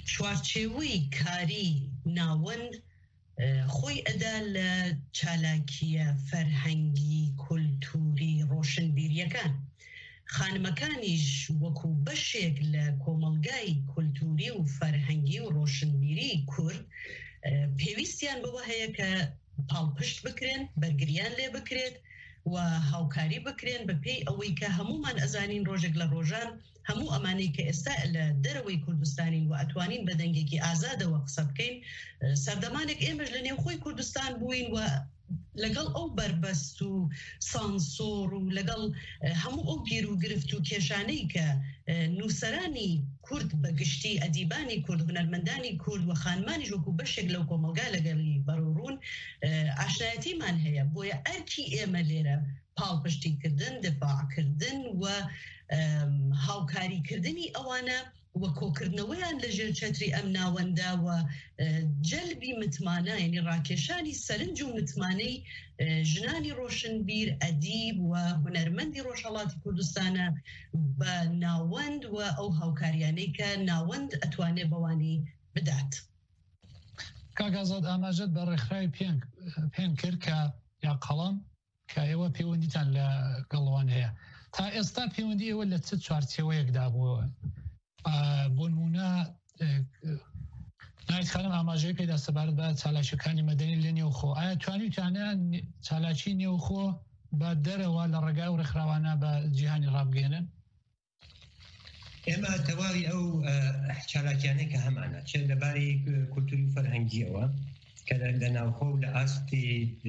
چوارچێوەی کاری ناوەند خۆی ئەدا لە چالاکیە فەرهەنگی کولتوری ڕۆشنبیریەکان. خانمەکانیش وەکو بەشێک لە کۆمەلگای کولتوری و فەرهەنگی و ڕۆشنبیری کورد پێویستیان بەوە هەیە کە پاڵپشت بکرێن، بەرگریان لێ بکرێت و هاوکاری بکرێن بە پێی ئەوەی کە هەمومان ئەزانین ڕۆژێک لە ڕۆژان هەموو ئەمانەی کە ئێستا لە دەرەوەی کوردستانین و ئەتوانین بە دەنگێکی ئازادەوە قسە بکەین، سەردەمانێک ئێمەش لە نێوخۆی کوردستان بووین و لەگەڵ ئەو بربەست و سانسۆر و لەگەڵ هەموو ئەو گیر و گرفت و کێشانەی کە نووسەرانی کورد بەگشتی ئەدیبانی کورد، هونەرمەندانی کورد و خانمانی وەکو بەشێک لەو کۆمەلگا لەگەڵی بەڕوڕون ئاشنایەتیمان هەیە. بۆیە ئەرکی ئێمە لێرە پاڵپشتیکردن، دفاعکردن و هاوکاریکردنی ئەوانە وە کۆکردنەوەیان لە ژێر چەتری ئەم ناوەندا و جەلبی متمانە، یعنی ڕاکێشانی سەرنج و متمانەی ژنانی ڕۆشنبیر، ئەدیب و هونەرمەندی ڕۆژهەڵاتی کوردستانە بە ناوەند و ئەو هاوکاریانەی کە ناوەند ئەتوانێ بەوانی بدات. کاگازاد ئاماژەت بە ڕێکخراوی پێن کرد کە یا قەڵەم کە ئێوە پەیوەندیتان لە گەڵوان هەیە. تا ئێستا پەیوەندی ئێوە لە چ چوارچێوەیەکدا بووە؟ بۆ نمونە نایتخانم ئاماژەی پێدا سەبارەت بە چالاکیەکانی مەدەنی لە نێوخۆ، ئایا توانیتانە چالاکی نێوخۆ بە دەرەوە لە ڕێگای و ڕێکخراوانە بە جیهانی ڕابگەێنن؟ ئێمە تەواوی ئەو چالاکیانەی کە هەمانە چ لەبارەی کولتوری و فەرهەنگیەوە کە لە ناوخۆ و لە ئاستی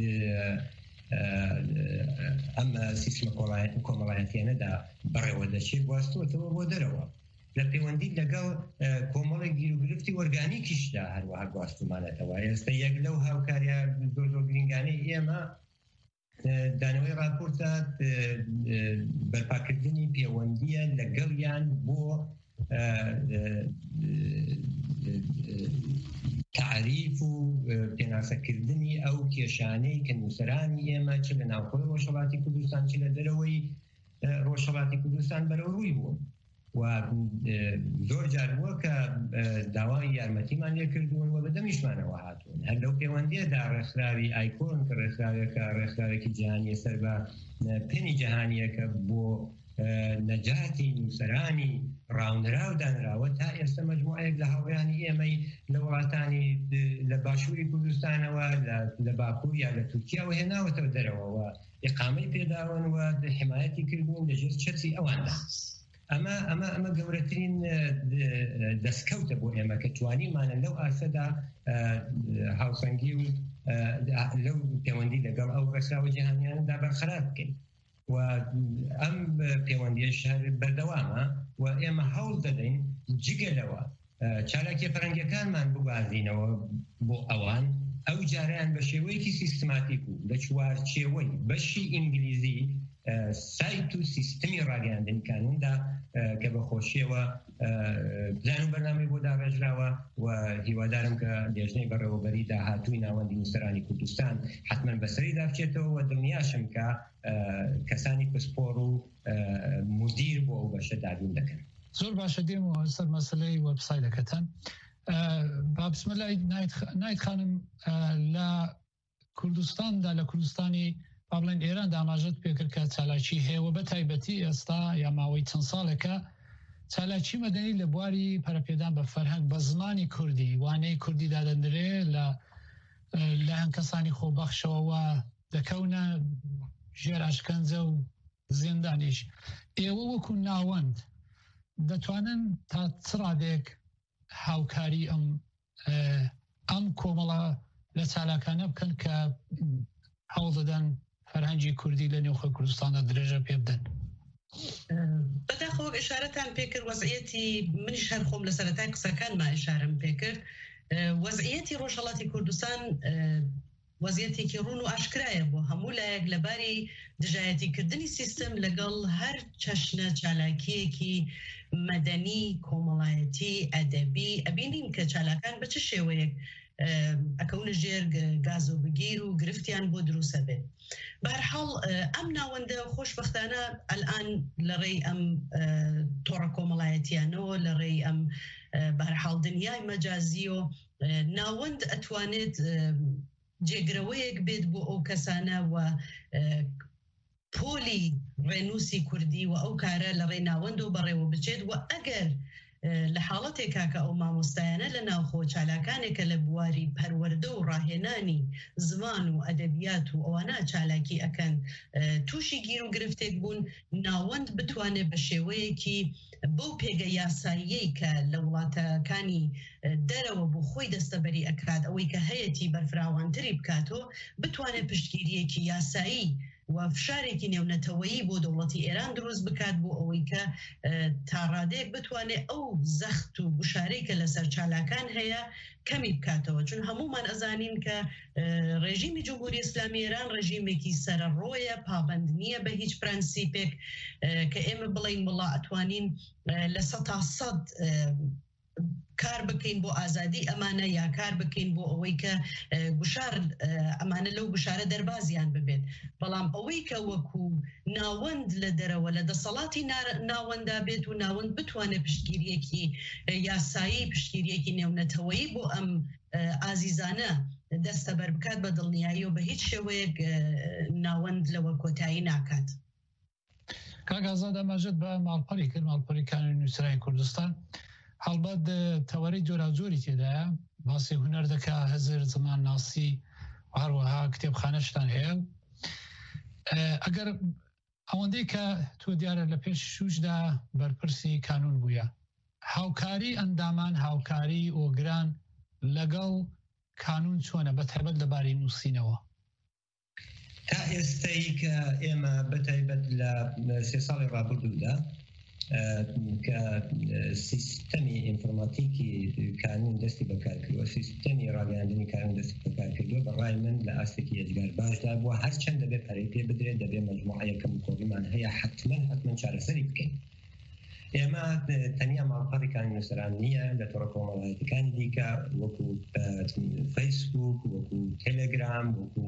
ئەم سیستمە کۆمەڵایەتیانەدا بەڕێوە دەچێت گواستوەتەوە بۆ دەرەوە لە پەیوەندی لەگەڵ کۆمەڵی گیر و گرفتی وەرگانیکیشدا هەروەها گواستومانێتەوە. ئێستا یەک لەو هاوکاریە زۆر گرنگانەی ئێمە دانەوەی راپۆرتە بەرپاکردنی پەیوەندیە لەگەڵیان بۆ تعریف و پێناسەکردنی ئەو کێشانەی کە نووسەرانی ئێمە چ لە ناوخۆی ڕۆژهەڵاتی کوردستان چ لە دەرەوەی ڕۆژهەڵاتی کوردستان بەرەو ڕووی بوون و زۆر جاربووە کە داوای یارمەتیمان لێ کردوون و بەدەمیشمانەوە هاتوون. هەر لەو پەیوەندیەدا ڕێکخراوی ئایکۆن کە ڕێکخراوێکی جیهانیە سەر بە پێنی جیهانیەکە بۆ نەجاتی نووسەرانی ڕاونراو دانراوە تا ئێستا مەجموعەیەک لە هاوڕێیانی ئێمەی لە وڵاتانی لە باشووری کوردستانەوە لە باکوور یا لە تورکیاوە هێناوەتەوە دەرەوەەوە ئیقامەی پێداون و حمایەتی کردبوون لەژێر چەتری ئەواندا. ئەمە گەورەترین دەستکەوتە بۆ ئێمە کە توانیمانە لەو ئاسەدا هاوسەنگی و لەو پەیوەندی لەگەڵ ئەو ڕێکخراوە جیهانیانەدا بەرقەرار بکەین و ئەم پەیوەندیش بەردەوامە و ئێمە هەوڵ دەدەین جگەلەوە چالاکی فەرهەنگیەکانمان بگوازینەوە بۆ ئەوان ئەو جاریان بە شێوەیەکی سیستماتیک و لە چوارچێوەی بەشی ئینگلیزی سایت و سیستمی ڕاگەاندنی کانوندا کە بە خۆشیەوە پلان و بەرنامەی بۆ داڕێژراوە و هیوادارم کە لێژنەی بەڕێوەبەری داهاتووی ناوەندی نووسەرانی کوردستان حتما بەسەری دابچێتەوە و دڵنیاشم کە کەسانی پسپۆر و مدیر بۆ ئەو بەشە دابین دەکەن. زۆر باشە دێمەوە سەر مەسەلەی وەبسایتەکەتان. با بسمەلای نایت خانم لە کوردستاندا لە کوردستانی بڵێن ئێران ئاماژەت پێکرد کە چالاکی هەیە بە تایبەتی ئێستا یا ماوەی چەند ساڵێکە چالاکی مەدەنی لە بواری پەرەپێدان بە فەرهەنگ بە زمانی کوردی وانەی کوردی دادەندرێ لە هەن کەسانی خۆبەخشەوە دەکەونە ژێر ئاشکەنجە و زیندانیش. ئێوە وەکو ناوەند دەتوانن تا چ ڕادێک هاوکاری ئەم کۆمەڵە لە چالاکانە بکەن کە هەوڵ دەدەن فەرهەنگی کوردی لە نێوخۆی کوردستاندا درێژە پێ بدەن؟ بەداخەوە ئشارەتان پێکرد وەزعیەتی منیش هەر خۆم لە سەرەتای قسەکانمان ئشارەم پێکرد. وەزعیەتی ڕۆژهەڵاتی کوردستان وەزیەتێکی ڕوون و ئاشکرایە بۆ هەموو لایەک لەباری دژایەتیکردنی سیستم لەگەڵ هەر چەشنە چالاکیەکی مەدەنی کۆمەڵایەتی ئەدەبی ئەبینین کە چالاکان بە چ شێوەیەک ئەکەونە ژێر گاز و بگیر و گرفتیان بۆ دروسە بێت. بەهەرحاڵ ئەم ناوەندە خۆشبەختانە ئەلئان لە ڕێی ئەم تۆڕە کۆمەڵایەتیانەوە لە ڕێی ئەم بەهەرحاڵ دنیای مەجازی و ناوەند ئەتوانێت جێگرەوەیەک بێت بۆ ئەو کەسانە و پۆلی ڕێنووسی کوردی و ئەو کارە لە ڕێناوەند و بەڕێوە بچێت و ئەگەر لە حاڵەتێکا کە ئەو مامۆستایانە لە ناوخۆ چالاکانێکە لە بواری پەروەردە و ڕاهێنانی زمان و ئەدەبیات و ئەوانە چالاکی ئەکەن تووشی گیر و گرفتێک بوون ناوەند بتوانێت بە شێوەیەکی بەو پێگە یاساییەی کە لە وڵاتەکانی دەرەوە بۆ خۆی دەستەبەری ئەکات ئەوەی کە هەیەی بەرفراوانتری بکاتەوە بتوانێت پشتگیریەکی یاسایی و فشارێکی نێونەتەوەیی بۆ دەوڵەتی ئێران دروست بکات بۆ ئەوەی کە تا ڕادێک بتوانێت ئەو زەخت و گوشارەی کە لەسەر چالاکان هەیە کەمی بکاتەوە چون هەمومان ئەزانین کە ڕێژیمی جمهوری ئیسلامی ئێران ڕێژیمێکی سەرڕۆیە پابند نییە بە هیچ پرەنسیپێک کە ئێمە بڵین وڵا ئەتوانین لە 100% کار بکەین بۆ ئازادی ئەمانە یا کار بکەین بۆ ئەوەی کە گوشار ئەمانە لەو گوشارە دەربازیان ببێت بەڵام ئەوەی کە وەکو ناوەند لە دەرەوە لە دەسەڵاتی ناوەندا بێت و ناوەند بتوانێت پشتگیریەکی یاسایی پشتگیریەکی نێونەتەوەیی بۆ ئەم ئازیزانە دەستەبەر بکات بە دڵنیایی و بە هیچ شێوەیەک ناوەند لەوە کۆتایی ناکات. کاگازاد ئەماژت بە ماڵپەڕی کرد ماڵپەڕیەکانی نووسرای کوردستان هەڵبەت تەوەری جۆراوجۆری تێدایە باسی هونەر دەکا هەزر زمان ناسی هەروەها کتێبخانەشتان هەیە ئەگەر ئەوەندەی کە تۆ دیارە لە پێش شوشدا بەرپرسی کانون بووە هاوکاری ئەندامان هاوکاری ئۆگران لەگەڵ کانون چۆنە بە تایبەت لەبارەی نووسینەوە تا ئێستایی کە ئێمە بەتایبەت لە 3 ساڵی ڕابردوودا کە سیستەمی ئینفۆرماتیکی کانون دەستی بەکارکردووە سیستەمی ڕاگەیاندنی کانون دەستی بەکارکردووە بەڕای من لە ئاستێکی ئەجگار باشدا بووە هەرچەند دەبێت پەرەی پێ بدرێت دەبێت مەجموعەیەکەم کۆڕیمان هەیە حتمەن چارەسەری بکەین ئێمە تەنیا ماڵپەڕی کانون نووسەران نییە لە تۆڕە کۆمەڵایەتیەکانی دیکە وەکو فەیسبوک وەکو تەلەگرام وەکو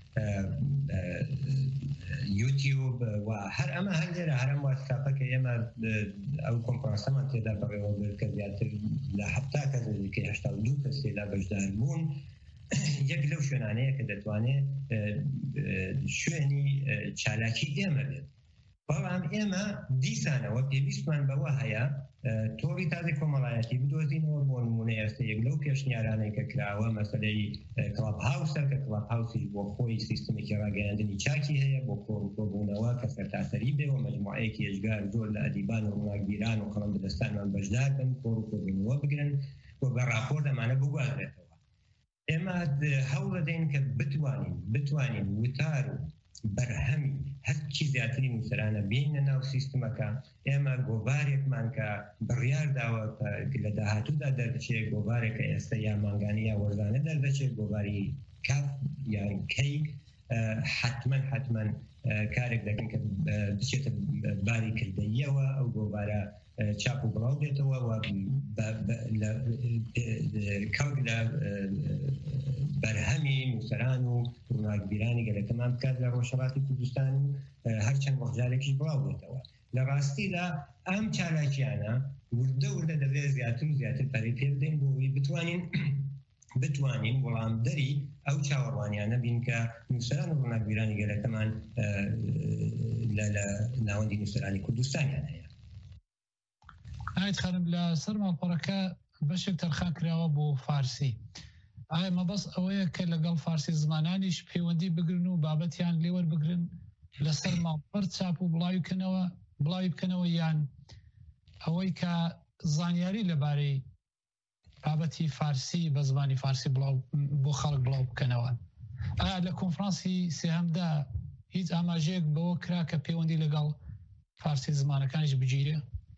یوتیوب و هەر ئەمە هەر لێرە هەرم واتساپەکە ئێمە ئەو کۆنفرانسەمان تێدا بەڕێوە کە زیاتر لە 70 کەس نزیکەی 82 کەس تێدا بەشدار بوون یەک لەو شوێنانەیە کە دەتوانێت شوێنی چالاکی ئێمە بێت بەڵام ئێمە دیسانەوە پێویستمان بەوە هەیە تۆڕی تازی کۆمەڵایەتی بدۆزینەوە بۆ نمونە ئێستا یەک لەو پێشنیارانەی کە کراوە مەسەلەی کڵاب هاوسە کە کڵاب هاوسی بۆ خۆی سیستمێکی ڕاگەیاندنی چاکی هەیە بۆ کۆڕبوونەوە کە سەرتاسەری بێ و مەجموعەیەکی ئەجگار زۆر لە ئەدیبان و ڕووناکبیران و قەڵەم بەدەستانمان بەشدار بن کۆڕبوونەوە بگرن و بە راپۆرت ئەمانە بگوازرێتەوە ئێمە هەوڵ دەدەین کە بتوانین وتار و بەرهەمی هەرچی زیاتری نووسەرانە بینە ناو سیستمەکە ئێمە گۆڤارێکمان کە بڕیار داوە لە داهاتوودا دەربچێت گۆڤارێکە ئێستا یا مانگانی یا وەرزانە دەربچێت گۆڤاری کاف یان کەیک حتمما کارێک دەکەن کە بچێتە باری کردەیەوە ئەو گۆڤارە چاپ و بڵاو بێتەوە و کەوت لە بەرهەمی نووسەران و ڕووناکبیرانی گەلەکەمان بکات لە ڕۆژهەڵاتی کوردستان و هەرچەند وەخجارێکیش بڵاو بێتەوە لە ڕاستیدا ئەم چالاکیانە وردە دەبێت زیاتر و زیاتر پەرەی پێ بدەین بۆ ئەوەی بتوانین وەڵامدەری ئەو چاوەڕوانیانە بین کە نووسەران و ڕووناکبیرانی گەلەکەمان لە ناوەندی نووسەرانی کوردستانیان هەیە ئایت خانم لە سەر ماڵپەڕەکە بەشێک تەرخان کراوە بۆ فارسی ئایا مەبەست ئەوەیە کە لەگەڵ فارسی زمانانیش پەیوەندی بگرن و بابەتیان لێوەربگرن لەسەر ماڵپەڕ چاپ و بڵاوی بکەنەوە یان ئەوەی کە زانیاری لەبارەی بابەتی فارسی بە زمانی فارسی بۆ خەڵک بڵاو بکەنەوە ئایا لە کۆنفرانسی سێهەمدا هیچ ئاماژەیەک بەوە کرا کە پەیوەندی لەگەڵ فارسی زمانەکانیش بگیرێ؟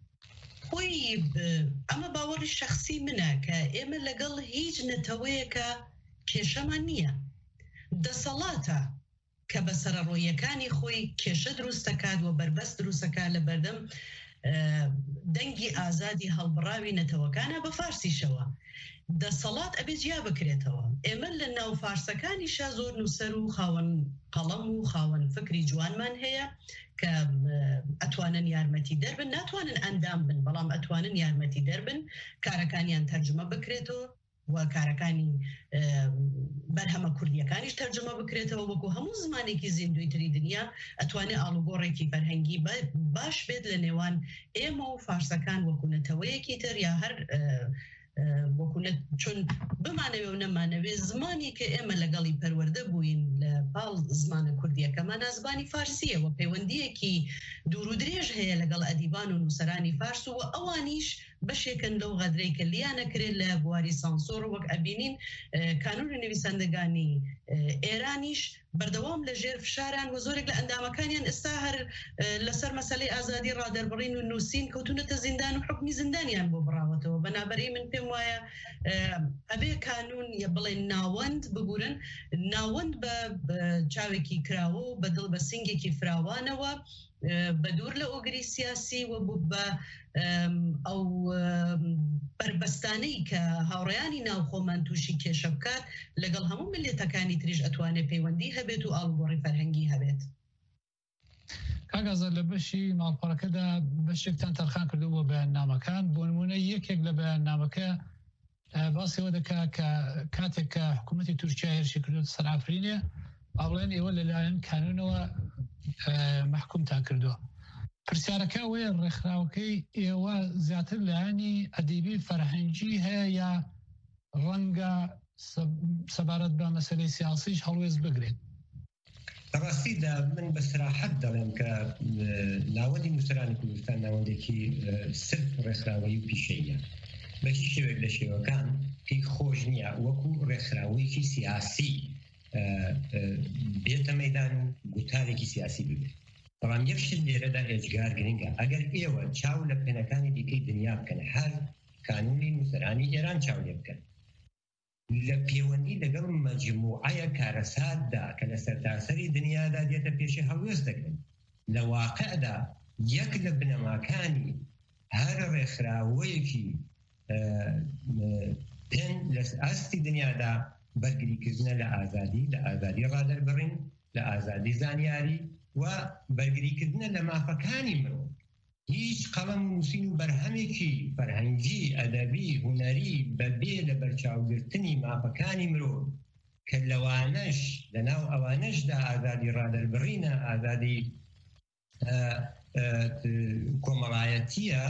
ئەمە باوەڕی شخصی منە کە ئێمە لەگەڵ هیچ نەتەوەیەکە کێشەمان نییە دەسەڵاتە کە بە سەرڕۆیەکانی خۆی کێشە دروستەکات و بربەست دروستەکات لە بەردەم دەنگی ئازادی هەڵبڕاوی نەتەوەکانە بە فارسیشەوە دەسەڵات ئەبێ جیا بکرێتەوە. ئێمە لە ناو فارسەکانیشا زۆر نووسەر و خاوەن قەڵەم و خاوەن فکری جوانمان هەیە کە ئەتوانن یارمەتی دەربن، ناتوانن ئەندام بن، بەڵام ئەتوانن یارمەتی دەربن، کارەکانیان تەرجمە بکرێتەوە و کارەکانی بەرهەمە کوردیەکانیش تەرجمە بکرێتەوە، وەکو هەموو زمانێکی زیندوی تری دنیا ئەتوانێت ئاڵوگۆڕێکی فەرهەنگی باش بێت لە نێوان ئێمە و فارسەکان وەکو نەتەوەیەکی تر یا هەر وەکوونەت چون بمانەوێ و نەمانەوێ زمانی کە ئێمە لەگەڵی پەروەردە بووین لە پاڵ زمانە کوردیەکەمان زمانی فارسیە و پەیوەندیەکی دوور و درێژ هەیە لەگەڵ ئەدیبان و نووسەرانی فارس و ئەوانیش بەشێکن لەو غەدرەی کە لیانەکرێت لە بواری سانسۆر وەک ئەبینین کانونی نویسندگانی ئێرانیش بەردەوام لە ژێر فشاران و زۆرێک لە ئەندامەکانیان ئێستا هەر لەسەر مەسەلەی ئازادی ڕادەربڕین و نووسین کەوتونەتە زیندان و حکمی زیندانیان بۆ بڕاوەتەوە. بەنابەری من پێم وایە ئەبێ کانون یا بڵێن ناوەند ببورن، ناوەند بە چاوێکی کراوە و بەدڵ بە سنگێکی فراوانەوە بە دوور لە ئۆگری سیاسی و بە ئەو بربەستانەی کە هاوڕێیانی ناوخۆمان تووشی کێشە بکات لەگەڵ هەموو ملێتەکانی تریش ئەتوانێت پەیوەندی هەبێت و ئاڵوگۆڕی فەرهەنگی هەبێت. کاگازە لە بەشی ماڵپەڕەکەدا بەشێکتان تەرخان کردووە بەیاننامەکان، بۆ نمونە یەکێک لە بەیاننامەکە باسیەوە دەکا کە کاتێک کە حکوومەتی تورکیا هێرشی کردووە سەر ئافرینێ ئاڵێن ئێوە لەلایەن کانونەوە محکومتان کردووە. پرسیارەکە وەیە ڕێکخراوەکەی ئێوە زیاتر لایەنی ئەدیبی فەرهەنگی هەیە یا ڕەنگە سەبارەت بە مەسەلەی سیاسیش هەڵوێز بگرێت؟ ڕاستیدا من بە سراحەت دەڵێم کە ناوەندی نووسەرانی کوردستان ناوەندێکی سرد ڕێکخراوەیی و پیشەیە بە هیچ شێوێک لە شێوەکان پێی خۆش نییە وەکو ڕێکخراوەیەکی سیاسی بێتە مەیدان و گوتارێکی سیاسی ببێت. بەڵام یەک شت لێرەدا ئێجگار گرنگە، ئەگەر ئێوە چاو لە پێنەکانی دیکەی دنیا بکەن، هەر کانونی نووسەرانی ئێران چاو لێ بکەن لە پەیوەندی لەگەڵ مەجموعەیە کارەساتدا کە لە سەرتاسەری دنیادا دێتە پێشی هەڵوێز دەکەن، لە واقعدا یەک لە بنەماکانی هەر ڕێکخراوەیەکی پێن لە ئاستی دنیادا بەرگریکردنە لە ئازادی ڕادەربڕین، لە ئازادی زانیاری و بەرگریکردنە لە مافەکانی مرۆڤ. هیچ قەڵەم و نووسین و بەرهەمێکی فەرهەنگی ئەدەبی هونەری بەبێ لە بەرچاوگرتنی مافەکانی مرۆڤ کە لەوانەش لەناو ئەوانەشدا ئازادی ڕادەربڕینە، ئازادی کۆمەڵایەتیە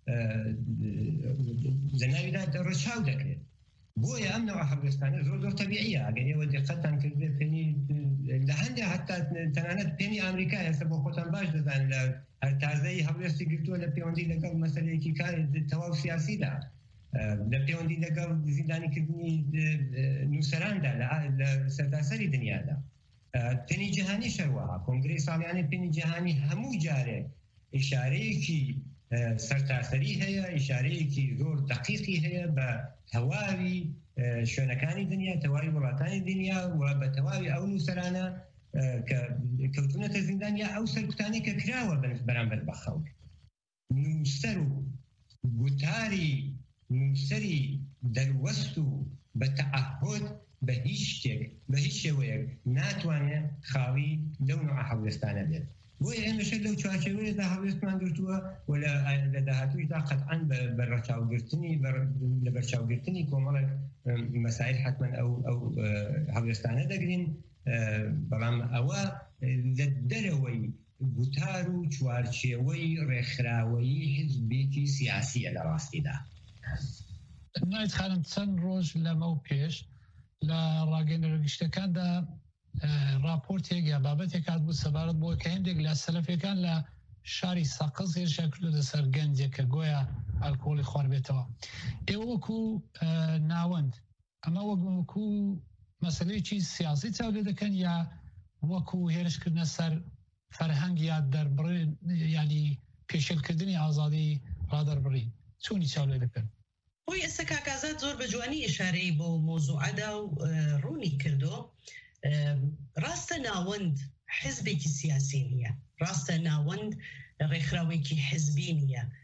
لە ناویدا ڕەچاو دەکرێت. بۆیە ئەم نەوە هەڵوێستانە زۆر تەبیعیە. ئەگەر ئێوە دقەتان کردێت پێنی لە هەندێک هەتا تەنانەت پێنی ئەمریکا ئێستا بۆ خۆتان باش دەزان لە هەر تازەی هەڵوێستی گرتووە لە پەیوەندی لەگەڵ مەسەلەیەکی تەواو سیاسیدا، لە پەیوەندی لەگەڵ زیندانیکردنی نووسەراندا لە سەرتاسەری دنیادا. پێنی جیهانی شەروەها کۆنگرەی ساڵیانەی پێنی جیهانی هەموو جارێک ئیشارەیەکی سەرتاسەری هەیە، ئیشارەیەکی زۆر دقیقی هەیە بە تەواوی شوێنەکانی دنیا، تەواوی وڵاتانی دنیا و بە تەواوی ئەو نووسەرانە کە کەوتونەتە زیندان یا ئەو سەرکوتانی کە کراوە بەرامبەر بە خەڵک. نووسەر و گوتاری نووسەری دەروەست و بە تەعهد بە هیچ شتێک بە هیچ شێوەیەک ناتوانێت خاوی لەو نوع هەڵوێستانە بێت. بۆیە ئێمەشە لەو چوارچێوەیەدا هەڵوێستمان گرتووە و لە داهاتوویدا قەتعاً بە بەرچاوگرتنی کۆمەڵێک مەسائل حتمەن ئەو هەڵوێستانە دەگرین، بەڵام ئەوە لە دەرەوەی گوتار و چوارچێوەی ڕێکخراوەیی حیزبێکی سیاسیە لە ڕاستیدا. نایت خانم چەند ڕۆژ لەمە و پێش لە ڕاگەیەنەرگشتەکاندا راپۆرتێک یا بابەتێک هات بوو سەبارەت بۆ کە هێندێک لە سەلەفەکان لە شاری سەقز هێرشا کردو لەسەر گەنجێک کە گۆیا ئالکۆڵی خواردبێتەوە. ئێوە وەکو ناوەند ئەمە وەکو مەسەلەیەکی سیاسی چاو لێ دەکەن یا وەکو هێرشکردنە سەر فەرهەنگ یا دەربڕین ینی پێشێلکردنی ئازادی ڕادەربڕین چۆنی چاو لێ دەکەن؟ بۆی ئێستا کاکازات زۆر بە جوانی ئشارەی بۆ مۆزوعەدا و ڕوونی کردو. ڕاستە ناوەند حزبێکی سیاسی نییە، ڕاستە ناوەند ڕێکخراوێکی حزبی نییە،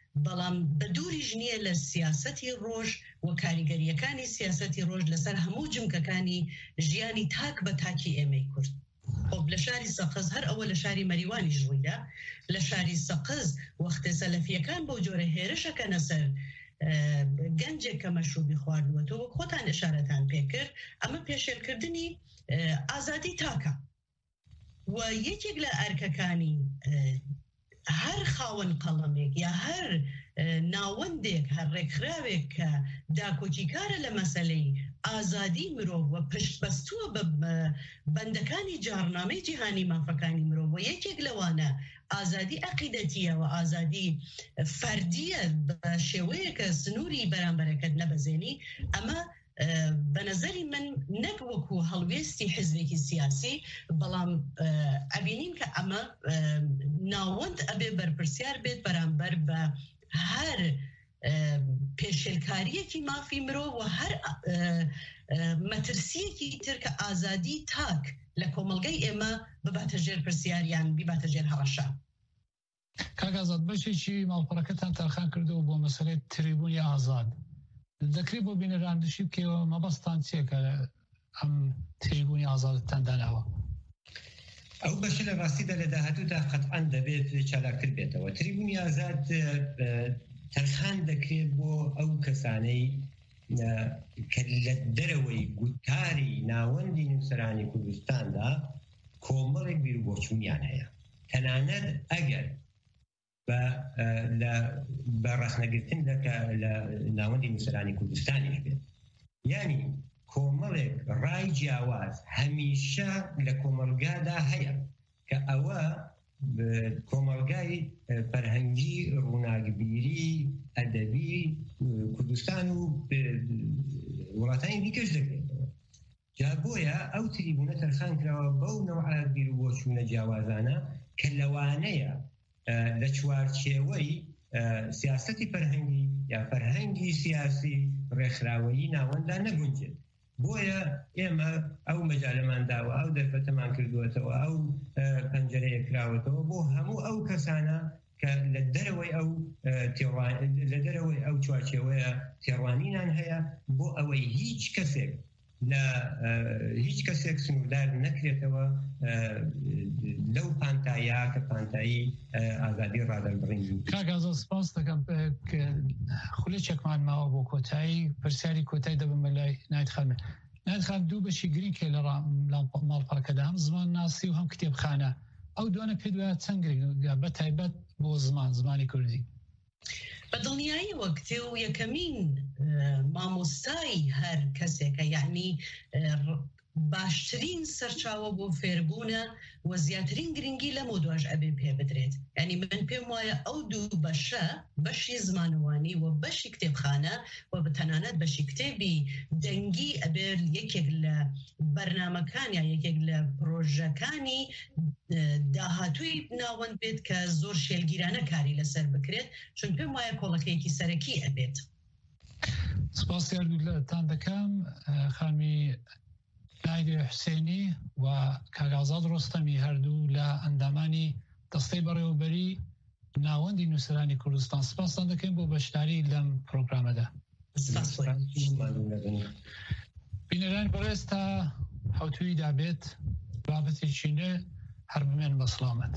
بەڵام بە دووری ژنیە لە سیاسەتی ڕۆژ و کاریگەریەکانی سیاسەتی ڕۆژ لەسەر هەموو جمکەکانی ژیانی تاک بە تاکی ئێمەی کورد. خب لە شاری سەقز هەر ئەوە لە شاری مەریوانی ژوویدا، لە شاری سەقز وەختێ سەلەفیەکان بۆ جۆرە هێرشەکەنە سەر گەنجێک کە مەشروبی خواردووەتەوە خۆتان ئشارەتان پێکرد، ئەمە پێشێلکردنی ئازادی تاکە و یەکێک لە ئەرکەکانی هەر خاوەن قەڵەمێک یا هەر ناوەندێک هەر ڕێکخراوێک کە داکۆکیکارە لە مەسەلەی ئازادی مرۆڤ و پشتبەستووە بە بەندەکانی جارنامەی جیهانی مافەکانی مرۆڤ و یەکێک لەوانە ئازادی عەقیدەتیە و ئازادی فەردیە بە شێوەیەکە سنووری بەرامبەرەکەت نەبەزێنی، ئەمە بە نەزەری من نەک وەکو هەڵوێستی حزبێکی سیاسی، بەڵام ئەبینین کە ئەمە ناوەند ئەبێ بەرپرسیار بێت بەرامبەر بە هەر پێشێلکاریەکی مافی مرۆڤ و هەر مەترسیەکی تر کە ئازادی تاک لە کۆمەڵگەی ئێمە بباتە ژێر پرسیاریان بیباتە ژێر هەڕەشە. کاگازات بەشێکی ماڵپەڕەکەتان تەرخان کردەوە بۆ مەسەلەی تریبونی ئازاد. دەکرێت بۆ بینەرانشی بکەوە مەبەستان چیەکە ئەم تریبونی ئازادتان داناوە؟ ئەو بەشە لە ڕاستیدا لە داهاتوودا قەتعاً دەبێت چالاکتر بێتەوە. تریبونی ئازاد تەرخان دەکرێت بۆ ئەو کەسانەی کە لە دەرەوەی گوتاری ناوەندی نووسەرانی کوردستاندا کۆمەڵێک بیربۆچوونیان هەیە، تەنانەت ئەگەر بە ڕاستنەگرتن لە ناوەندی نووسەرانی کوردستانیش بێت، یعنی کۆمەڵێک ڕای جیاواز هەمیشە لە کۆمەلگادا هەیە کە ئەوە کۆمەلگای فەرهەنگی ڕووناکبیری ئەدەبی کوردستان و وڵاتانی دیکەش دەکرێتەوە. جا بۆیە ئەو تریبونە تەرخان کراوە بەو نەوعە بیربۆچوونە جیاوازانە کە لەوانەیە لە چوارچێوەی سیاسەتی فەرهەنگی یا فەرهەنگی سیاسی ڕێکخراوەیی ناوەندا نەگونجێت. بۆیە ئێمە ئەو مەجالەمان داوە، ئەو دەرفەتەمان کردوێتەوە، ئەو پەنجەرەیە کراوەتەوە بۆ هەموو ئەو کەسانە کە لە دەرەوەی ئەو چوارچێوەیە تێڕوانینان هەیە، بۆ ئەوەی هیچ کەسێک سنووردار نەکرێتەوە لەو پانتایە کە پانتایی ئازادی ڕادەربڕین. کاگازە سپاس دەکەم خولێکێکمان ماوە بۆ کۆتایی پرسیاری کۆتایی دەبم لای نایت خانم. نایت خانم دوو بەشی گرنگکە لە ماڵپەڕەکەدا هەم زمان ناسی و هەم کتێبخانە، ئەو دوانە پێدوایە چەند گرنگە بە تایبەت بۆ زمانی کوردی؟ بە دڵنیایی وەکتێ و یەکەمین مامۆستای هەر کەسێکە، یعنی باشترین سەرچاوە بۆ فێربوونە و زیاترین گرنگی لەم و دواش ئەبێ پێ بدرێت. یعنی من پێم وایە ئەو دوو بەشە، بەشی زمانوانی و بەشی کتێبخانە و بەتەنانەت بەشی کتێبی دەنگی ئەبێ یەکێک لە بەرنامەکان یا یەکێک لە پرۆژەکانی داهاتووی ناوەند بێت کە زۆر شێلگیرانە کاری لەسەر بکرێت، چون پێم وایە کۆڵەکەیەکی سەرەکی ئەبێت. سپاس یاردوولتان دەکەم خانمی نایدی حسێنی و کاگازاد ڕۆستەمی هەردوو لە ئەندامانی دەستەی بەڕێوەبەری ناوەندی نووسەرانی کوردستان. سپاسان دەکەین بۆ بەشداری لەم پرۆگرامەدا. بینەران بەڕێز تا هەوتوی دابێت بابەتێکی نوێ هەر بمێن بە سڵامەت.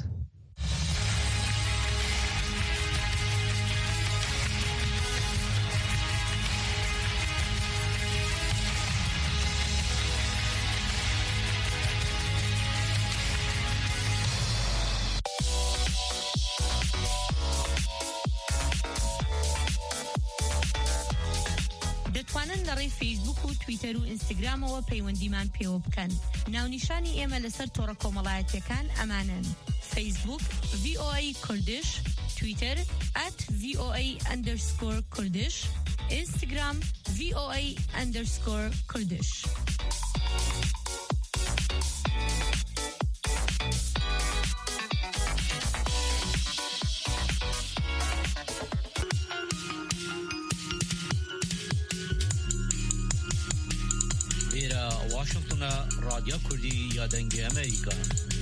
فیسبوک و تویتر و ئینستاگرامەوە پەیوەندیمان پێوە بکەن. ناونیشانی ئێمە لەسەر تۆڕە کۆمەڵایەتیەکان ئەمانن: فیسبوک VOA کوردش، تویتر @VOA_کوردش، ئینستاگرام VOA_کوردش. واشنطن رادیو کردی یا دنگ امریکا